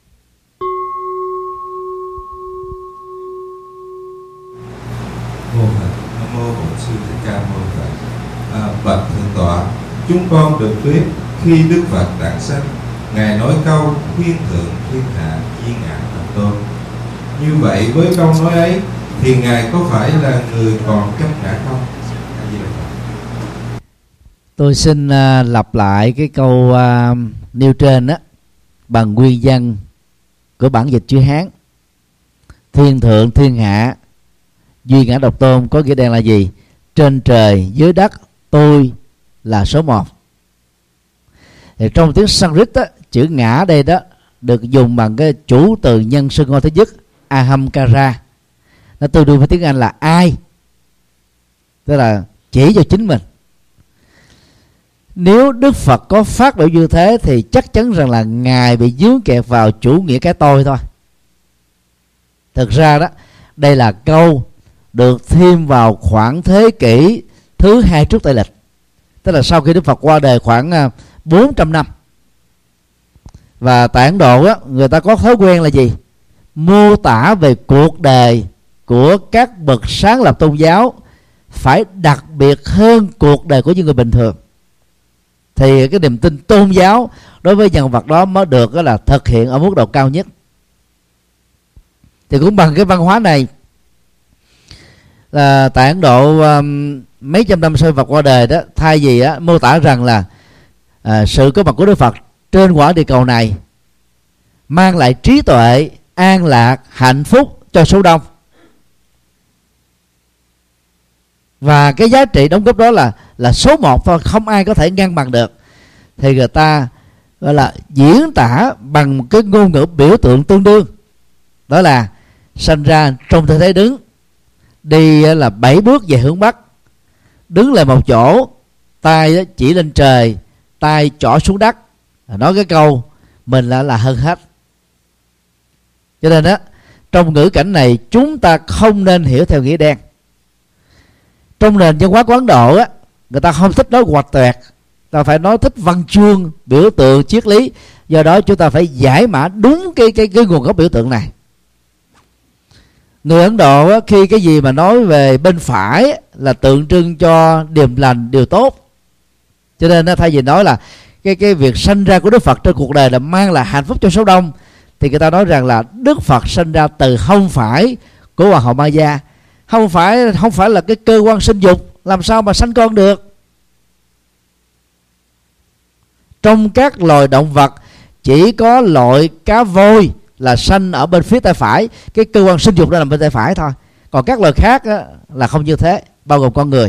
Mô Phật, Nam mô Bổn Sư Thích Ca Mâu Ni Phật. À, bạch thượng tọa, chúng con được biết khi Đức Phật đản sanh, ngài nói câu thiên thượng thiên hạ di ngã thành tôn. Như vậy với câu nói ấy thì ngài có phải là người còn chấp ngã không?
Tôi xin uh, lặp lại cái câu uh, nêu trên đó. bằng nguyên văn của bản dịch chữ Hán. Thiên thượng thiên hạ duy ngã độc tôn có nghĩa đen là gì? Trên trời dưới đất tôi là số một. Thì trong tiếng Sanskrit đó, chữ ngã đây đó được dùng bằng cái chủ từ nhân xưng hô thứ nhất ahamkara. Nó tương đương với tiếng Anh là ai, tức là chỉ cho chính mình. Nếu Đức Phật có phát biểu như thế thì chắc chắn rằng là Ngài bị dướng kẹt vào chủ nghĩa cái tôi thôi. Thực ra đó, đây là câu được thêm vào khoảng thế kỷ thứ hai trước Tây lịch, tức là sau khi Đức Phật qua đời khoảng bốn trăm năm. Và tại Ấn Độ á, người ta có thói quen là gì? Mô tả về cuộc đời của các bậc sáng lập tôn giáo phải đặc biệt hơn cuộc đời của những người bình thường, thì cái niềm tin tôn giáo đối với nhân vật đó mới được đó là thực hiện ở mức độ cao nhất. Thì cũng bằng cái văn hóa này là tại Ấn Độ um, mấy trăm năm sau Phật qua đời đó, thay vì á, mô tả rằng là à, sự có mặt của Đức Phật trên quả địa cầu này mang lại trí tuệ, an lạc, hạnh phúc cho số đông, và cái giá trị đóng góp đó là là số một thôi, không ai có thể ngăn bằng được, thì người ta gọi là diễn tả bằng một cái ngôn ngữ biểu tượng tương đương, đó là sanh ra trong tư thế đứng, đi là bảy bước về hướng bắc, đứng lại một chỗ, tay chỉ lên trời, tay trỏ xuống đất, nói cái câu mình là là hơn hết. Cho nên đó, trong ngữ cảnh này chúng ta không nên hiểu theo nghĩa đen. Trong nền văn hóa của Ấn Độ á, người ta không thích nói hoạch toẹt, ta phải nói thích văn chương, biểu tượng, triết lý. Do đó chúng ta phải giải mã đúng cái cái cái nguồn gốc biểu tượng này. Người Ấn Độ á, khi cái gì mà nói về bên phải là tượng trưng cho điềm lành, điều tốt. Cho nên á, thay vì nói là cái cái việc sanh ra của Đức Phật trên cuộc đời là mang lại hạnh phúc cho số đông, thì người ta nói rằng là Đức Phật sanh ra từ hông phải của hoàng hậu Maya. Không phải không phải là cái cơ quan sinh dục, làm sao mà sanh con được? Trong các loài động vật chỉ có loại cá voi là sanh ở bên phía tay phải, cái cơ quan sinh dục đó nằm bên tay phải thôi. Còn các loài khác á, là không như thế, bao gồm con người.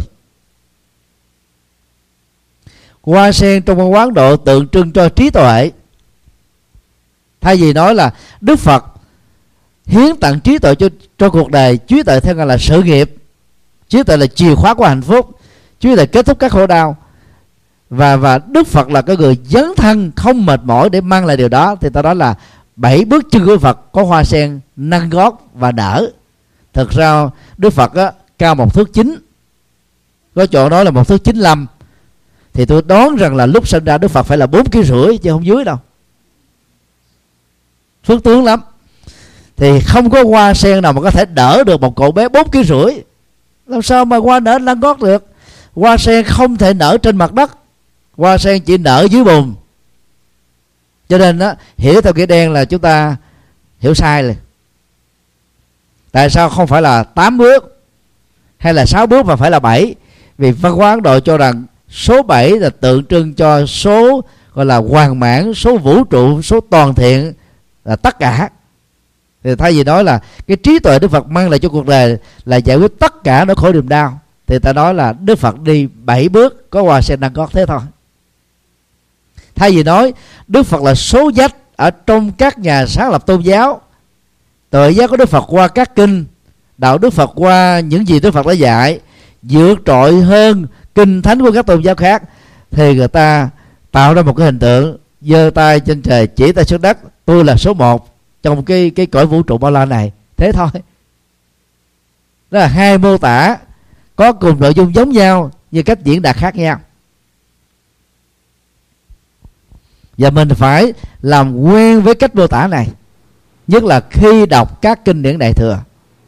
Hoa sen trong văn hóa Ấn Độ tượng trưng cho trí tuệ. Thay vì nói là Đức Phật hiến tặng trí tuệ cho, cho cuộc đời, trí tuệ theo là sự nghiệp, trí tuệ là chìa khóa của hạnh phúc, trí tuệ kết thúc các khổ đau, và và Đức Phật là cái người dấn thân không mệt mỏi để mang lại điều đó, thì ta nói là bảy bước chân của Phật có hoa sen nâng gót và đỡ. Thực ra Đức Phật á, cao một thước chín, có chỗ nói là một thước chín lăm, thì tôi đoán rằng là lúc sinh ra Đức Phật phải là bốn ký rưỡi chứ không dưới đâu, phước tướng lắm. Thì không có hoa sen nào mà có thể đỡ được một cậu bé bốn ký rưỡi. Làm sao mà hoa nở nâng gót được? Hoa sen không thể nở trên mặt đất, hoa sen chỉ nở dưới bùn. Cho nên đó, hiểu theo nghĩa đen là chúng ta hiểu sai rồi. Tại sao không phải là tám bước hay là sáu bước mà phải là bảy? Vì văn hóa Ấn Độ cho rằng số bảy là tượng trưng cho số gọi là hoàn mãn, số vũ trụ, số toàn thiện, là tất cả. Thì thay vì nói là cái trí tuệ Đức Phật mang lại cho cuộc đời là giải quyết tất cả nỗi khổ niềm đau, thì ta nói là Đức Phật đi bảy bước có hoa sen nâng gót thế thôi. Thay vì nói Đức Phật là số dách ở trong các nhà sáng lập tôn giáo, tuệ giác của Đức Phật qua các kinh, đạo Đức Phật qua những gì Đức Phật đã dạy vượt trội hơn kinh thánh của các tôn giáo khác, thì người ta tạo ra một cái hình tượng giơ tay trên trời chỉ tay xuống đất, tôi là số một trong cái cái cõi vũ trụ bao la này, thế thôi. Đó là hai mô tả có cùng nội dung giống nhau nhưng cách diễn đạt khác nhau, và mình phải làm quen với cách mô tả này, nhất là khi đọc các kinh điển Đại Thừa.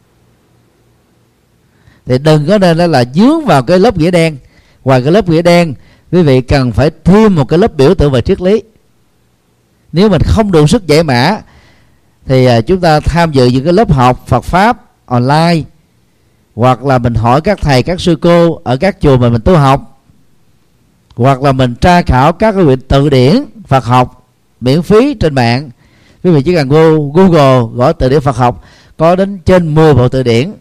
Thì đừng có nên là dướng vào cái lớp nghĩa đen. Ngoài cái lớp nghĩa đen, quý vị cần phải thêm một cái lớp biểu tượng về triết lý. Nếu mình không đủ sức giải mã thì chúng ta tham dự những cái lớp học Phật Pháp online, hoặc là mình hỏi các thầy, các sư cô ở các chùa mà mình tu học, hoặc là mình tra khảo các cái quyển tự điển Phật học miễn phí trên mạng. Quý vị chỉ cần Google gõ từ điển Phật học, có đến trên mười bộ từ điển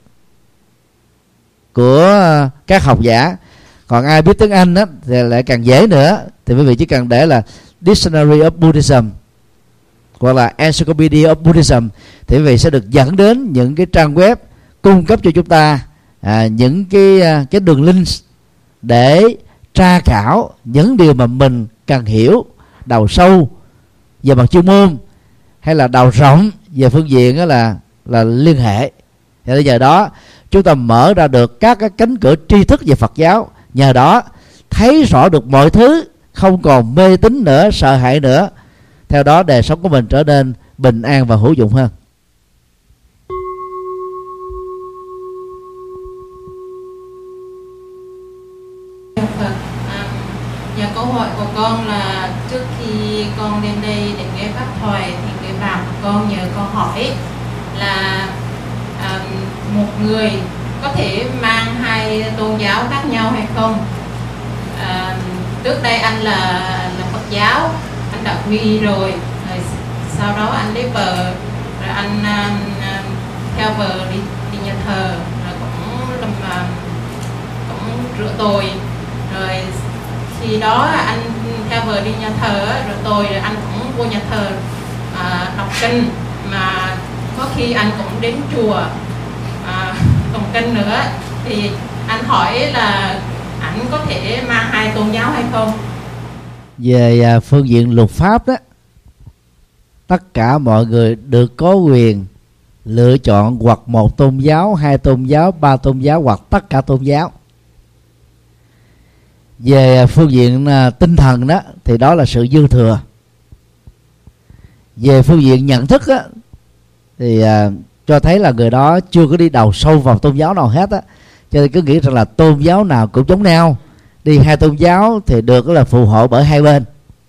của các học giả. Còn ai biết tiếng Anh đó, thì lại càng dễ nữa, thì quý vị chỉ cần để là Dictionary of Buddhism hoặc là Encyclopedia of Buddhism, thì quý vị sẽ được dẫn đến những cái trang web cung cấp cho chúng ta à, những cái cái đường link để tra khảo những điều mà mình cần hiểu, đào sâu về mặt chuyên môn hay là đào rộng về phương diện đó là là liên hệ. Thì bây giờ đó chúng ta mở ra được các cái cánh cửa tri thức về Phật giáo, nhờ đó thấy rõ được mọi thứ, không còn mê tín nữa, sợ hãi nữa. Theo đó đời sống của mình trở nên bình an và hữu dụng hơn.
Và câu hỏi của con là trước khi con đến đây để nghe pháp thoại thì người bạn của con nhờ con hỏi là à, một người có thể mang hai tôn giáo khác nhau hay không? À, trước đây anh là, là Phật giáo, anh đã quy y rồi, rồi sau đó anh lấy vợ, rồi anh à, theo vợ đi, đi nhà thờ, rồi cũng làm à, cũng rửa tội, rồi khi đó anh theo vợ đi nhà thờ rồi tôi rồi anh cũng vô nhà thờ à, đọc kinh, mà có khi anh cũng đến chùa à, tụng kinh nữa. Thì anh hỏi là anh có thể mang hai tôn giáo hay không?
Về phương diện luật pháp đó, tất cả mọi người được có quyền lựa chọn hoặc một tôn giáo, hai tôn giáo, ba tôn giáo hoặc tất cả tôn giáo. Về phương diện tinh thần đó thì đó là sự dư thừa. Về phương diện nhận thức đó, thì uh, cho thấy là người đó chưa có đi đầu sâu vào tôn giáo nào hết á, cho nên cứ nghĩ rằng là tôn giáo nào cũng giống nhau, đi hai tôn giáo thì được là phù hộ bởi hai bên.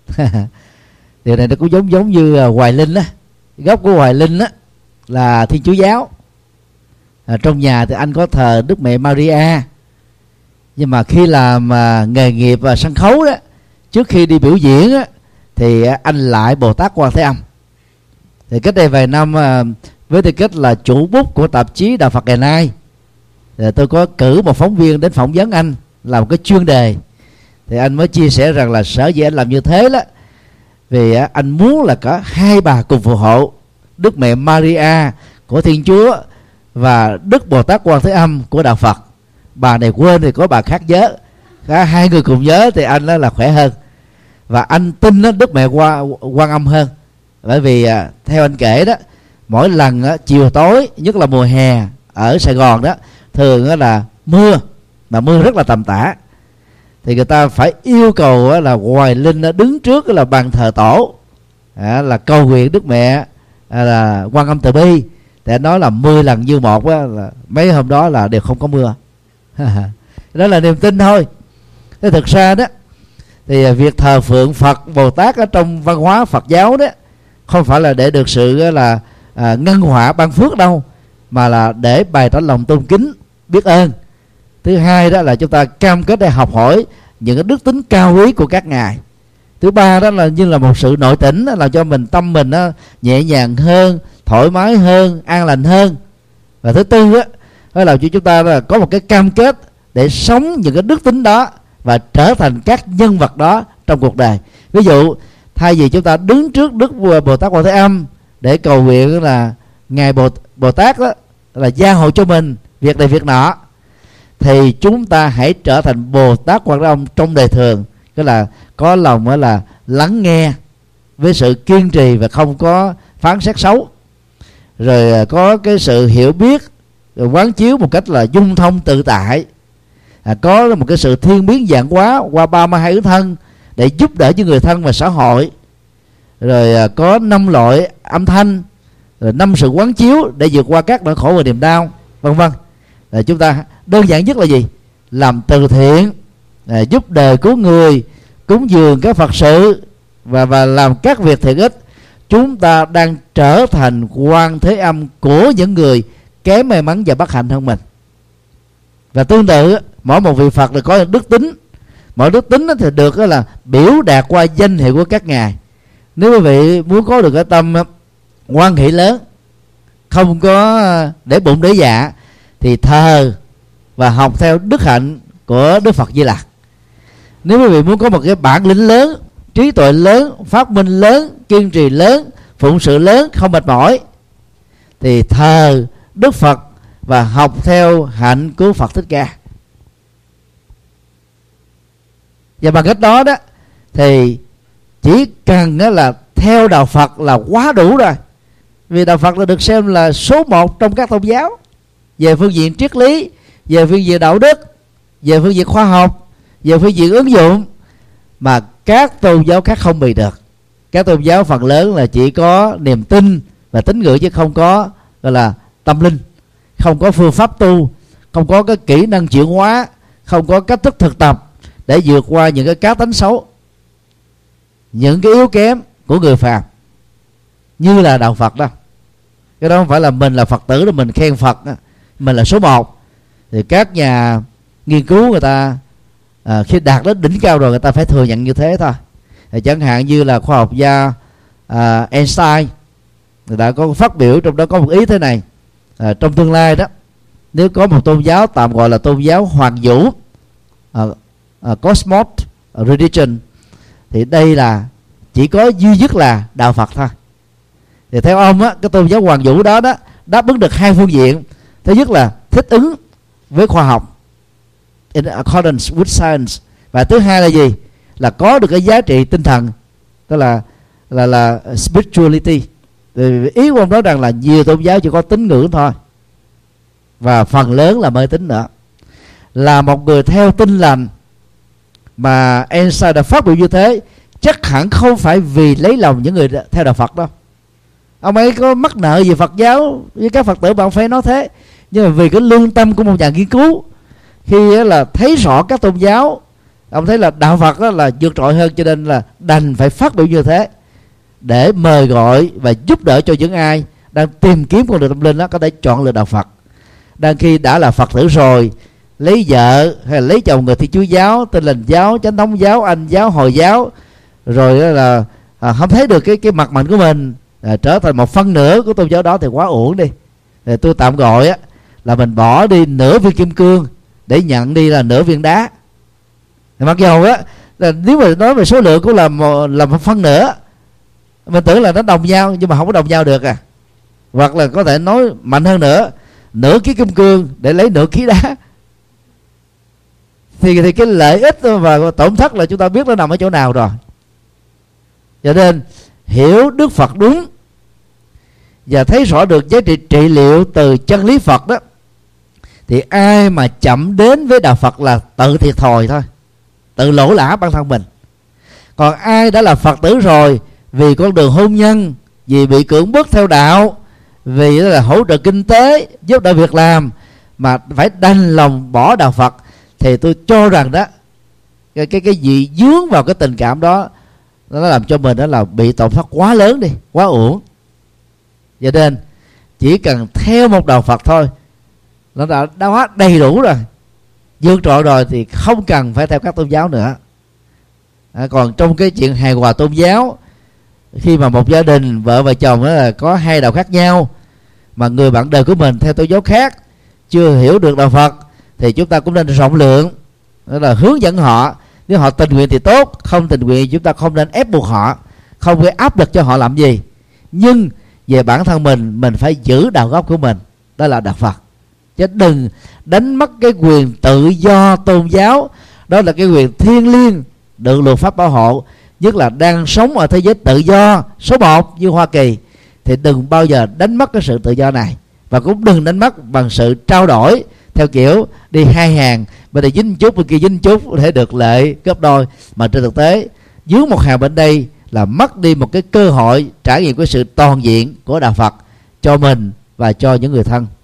Điều này nó cũng giống giống như uh, Hoài Linh á, gốc của Hoài Linh á là Thiên Chúa giáo. À, trong nhà thì anh có thờ Đức Mẹ Maria, nhưng mà khi làm uh, nghề nghiệp uh, sân khấu đó, trước khi đi biểu diễn á, thì uh, anh lại Bồ Tát Quan Thế Âm. Thì cách đây vài năm uh, với tư cách là chủ bút của tạp chí Đạo Phật ngày nay, thì tôi có cử một phóng viên đến phỏng vấn anh làm một cái chuyên đề. Thì anh mới chia sẻ rằng là sở dĩ anh làm như thế đó vì uh, anh muốn là cả hai bà cùng phù hộ, Đức Mẹ Maria của Thiên Chúa và Đức Bồ Tát Quan Thế Âm của Đạo Phật. Bà này quên thì có bà khác nhớ, cả hai người cùng nhớ thì anh đó là khỏe hơn. Và anh tin đó, Đức Mẹ Quan, Quan Âm hơn. Bởi vì à, theo anh kể đó, mỗi lần á, chiều tối, nhất là mùa hè ở Sài Gòn đó, thường á, là mưa, mà mưa rất là tầm tã, thì người ta phải yêu cầu á, là Hoài Linh á, đứng trước là bàn thờ tổ, à, là cầu nguyện Đức Mẹ à, là Quan Âm Từ Bi. Thì anh nói là mười lần như một á, là mấy hôm đó là đều không có mưa. Đó là niềm tin thôi. Thế thực ra đó thì việc thờ phượng Phật Bồ Tát ở trong văn hóa Phật giáo đó không phải là để được sự là à, ngân họa ban phước đâu, mà là để bày tỏ lòng tôn kính, biết ơn. Thứ hai đó là chúng ta cam kết để học hỏi những cái đức tính cao quý của các ngài. Thứ ba đó là như là một sự nội tỉnh, làm cho mình tâm mình đó, nhẹ nhàng hơn, thoải mái hơn, an lành hơn. Và thứ tư đó, đó là cho chúng ta là có một cái cam kết để sống những cái đức tính đó và trở thành các nhân vật đó trong cuộc đời. Ví dụ thay vì chúng ta đứng trước Đức Bồ Tát Quan Thế Âm để cầu nguyện là ngài Bồ, Bồ Tát đó là gia hộ cho mình việc này việc nọ, thì chúng ta hãy trở thành Bồ Tát Quan Thế Âm trong đời thường, tức là có lòng đó là lắng nghe với sự kiên trì và không có phán xét xấu, rồi có cái sự hiểu biết, rồi quán chiếu một cách là dung thông tự tại, à, có một cái sự thiên biến dạng hóa qua ba mươi hai ứng thân để giúp đỡ những người thân và xã hội, rồi à, có năm loại âm thanh, rồi năm sự quán chiếu để vượt qua các nỗi khổ và niềm đau, vân vân. À, chúng ta đơn giản nhất là gì? Làm từ thiện, à, giúp đời cứu người, cúng dường các Phật sự và và làm các việc thiện ích. Chúng ta đang trở thành Quan Thế Âm của những người kém may mắn và bất hạnh hơn mình. Và tương tự, mỗi một vị Phật là có đức tính, mỗi đức tính thì được là biểu đạt qua danh hiệu của các ngài. Nếu quý vị muốn có được cái tâm hoan hỷ lớn, không có để bụng để dạ, thì thờ và học theo đức hạnh của Đức Phật Di Lặc. Nếu quý vị muốn có một cái bản lĩnh lớn, trí tuệ lớn, phát minh lớn, kiên trì lớn, phụng sự lớn, không mệt mỏi, thì thờ Đức Phật và học theo hạnh của Phật Thích Ca. Và bằng cách đó đó thì chỉ cần đó là theo đạo Phật là quá đủ rồi. Vì đạo Phật là được xem là số một trong các tôn giáo về phương diện triết lý, về phương diện đạo đức, về phương diện khoa học, về phương diện ứng dụng, mà các tôn giáo khác không bị được. Các tôn giáo phần lớn là chỉ có niềm tin và tín ngưỡng, chứ không có gọi là tâm linh, không có phương pháp tu, không có cái kỹ năng chuyển hóa, không có cách thức thực tập để vượt qua những cái cá tánh xấu, những cái yếu kém của người phàm như là đạo Phật đó. Cái đó không phải là mình là Phật tử rồi mình khen Phật đó, mình là số một. Thì các nhà nghiên cứu người ta à, khi đạt đến đỉnh cao rồi, người ta phải thừa nhận như thế thôi. Thì chẳng hạn như là khoa học gia à, Einstein, người ta có phát biểu trong đó có một ý thế này: à, trong tương lai đó, nếu có một tôn giáo tạm gọi là tôn giáo hoàng vũ, à, à, Cosmos Religion, thì đây là chỉ có duy nhất là đạo Phật thôi. Thì theo ông á, cái tôn giáo hoàng vũ đó đó đáp ứng được hai phương diện. Thứ nhất là thích ứng với khoa học, in accordance with science, và thứ hai là gì? Là có được cái giá trị tinh thần, tức là là là spirituality. Thì ý của ông nói rằng là nhiều tôn giáo chỉ có tín ngưỡng thôi, và phần lớn là mê tín nữa. Là một người theo Tin Lành mà Einstein đã phát biểu như thế, chắc hẳn không phải vì lấy lòng những người theo đạo Phật đâu. Ông ấy có mắc nợ về Phật giáo với các Phật tử mà ông phải nói thế. Nhưng mà vì cái lương tâm của một nhà nghiên cứu, khi là thấy rõ các tôn giáo, ông thấy là đạo Phật đó là vượt trội hơn, cho nên là đành phải phát biểu như thế để mời gọi và giúp đỡ cho những ai đang tìm kiếm con đường tâm linh đó có thể chọn lựa đạo Phật. Đang khi đã là Phật tử rồi, lấy vợ hay là lấy chồng người Thiên Chúa giáo, Tin Lành giáo, Chánh Thống giáo, Anh giáo, Hồi giáo, rồi là à, không thấy được cái cái mặt mạnh của mình, à, trở thành một phân nửa của tôn giáo đó thì quá uổng đi. Thì tôi tạm gọi á, là mình bỏ đi nửa viên kim cương để nhận đi là nửa viên đá. Thì mặc dù á, là nếu mà nói về số lượng cũng là một, là một phân nửa, mình tưởng là nó đồng nhau, nhưng mà không có đồng nhau được à. Hoặc là có thể nói mạnh hơn nữa, nửa ký kim cương để lấy nửa ký đá. Thì, thì cái lợi ích và tổn thất là chúng ta biết nó nằm ở chỗ nào rồi. Cho nên hiểu Đức Phật đúng và thấy rõ được giá trị trị liệu từ chân lý Phật đó, thì ai mà chậm đến với đạo Phật là tự thiệt thòi thôi, tự lỗ lã bản thân mình. Còn ai đã là Phật tử rồi, vì con đường hôn nhân, vì bị cưỡng bức theo đạo, vì là hỗ trợ kinh tế, giúp đỡ việc làm, mà phải đành lòng bỏ đạo Phật, thì tôi cho rằng đó, cái cái cái gì dướng vào cái tình cảm đó, nó làm cho mình đó là bị tổn thất quá lớn đi, quá uổng. Cho nên chỉ cần theo một đạo Phật thôi, nó đã đã đầy đủ rồi, vượt trội rồi, thì không cần phải theo các tôn giáo nữa. À, còn trong cái chuyện hài hòa tôn giáo, khi mà một gia đình vợ và chồng đó là có hai đạo khác nhau, mà người bạn đời của mình theo tôn giáo khác chưa hiểu được đạo Phật, thì chúng ta cũng nên rộng lượng, đó là hướng dẫn họ. Nếu họ tình nguyện thì tốt, không tình nguyện chúng ta không nên ép buộc họ, không gây áp lực cho họ làm gì. Nhưng về bản thân mình, mình phải giữ đạo gốc của mình, đó là đạo Phật, chứ đừng đánh mất cái quyền tự do tôn giáo. Đó là cái quyền thiêng liêng được luật pháp bảo hộ, nhất là đang sống ở thế giới tự do số một như Hoa Kỳ, thì đừng bao giờ đánh mất cái sự tự do này. Và cũng đừng đánh mất bằng sự trao đổi theo kiểu đi hai hàng, bên đây dính chút bên kia dính chút để được lợi gấp đôi, mà trên thực tế dưới một hàng bên đây là mất đi một cái cơ hội trải nghiệm cái sự toàn diện của đạo Phật cho mình và cho những người thân.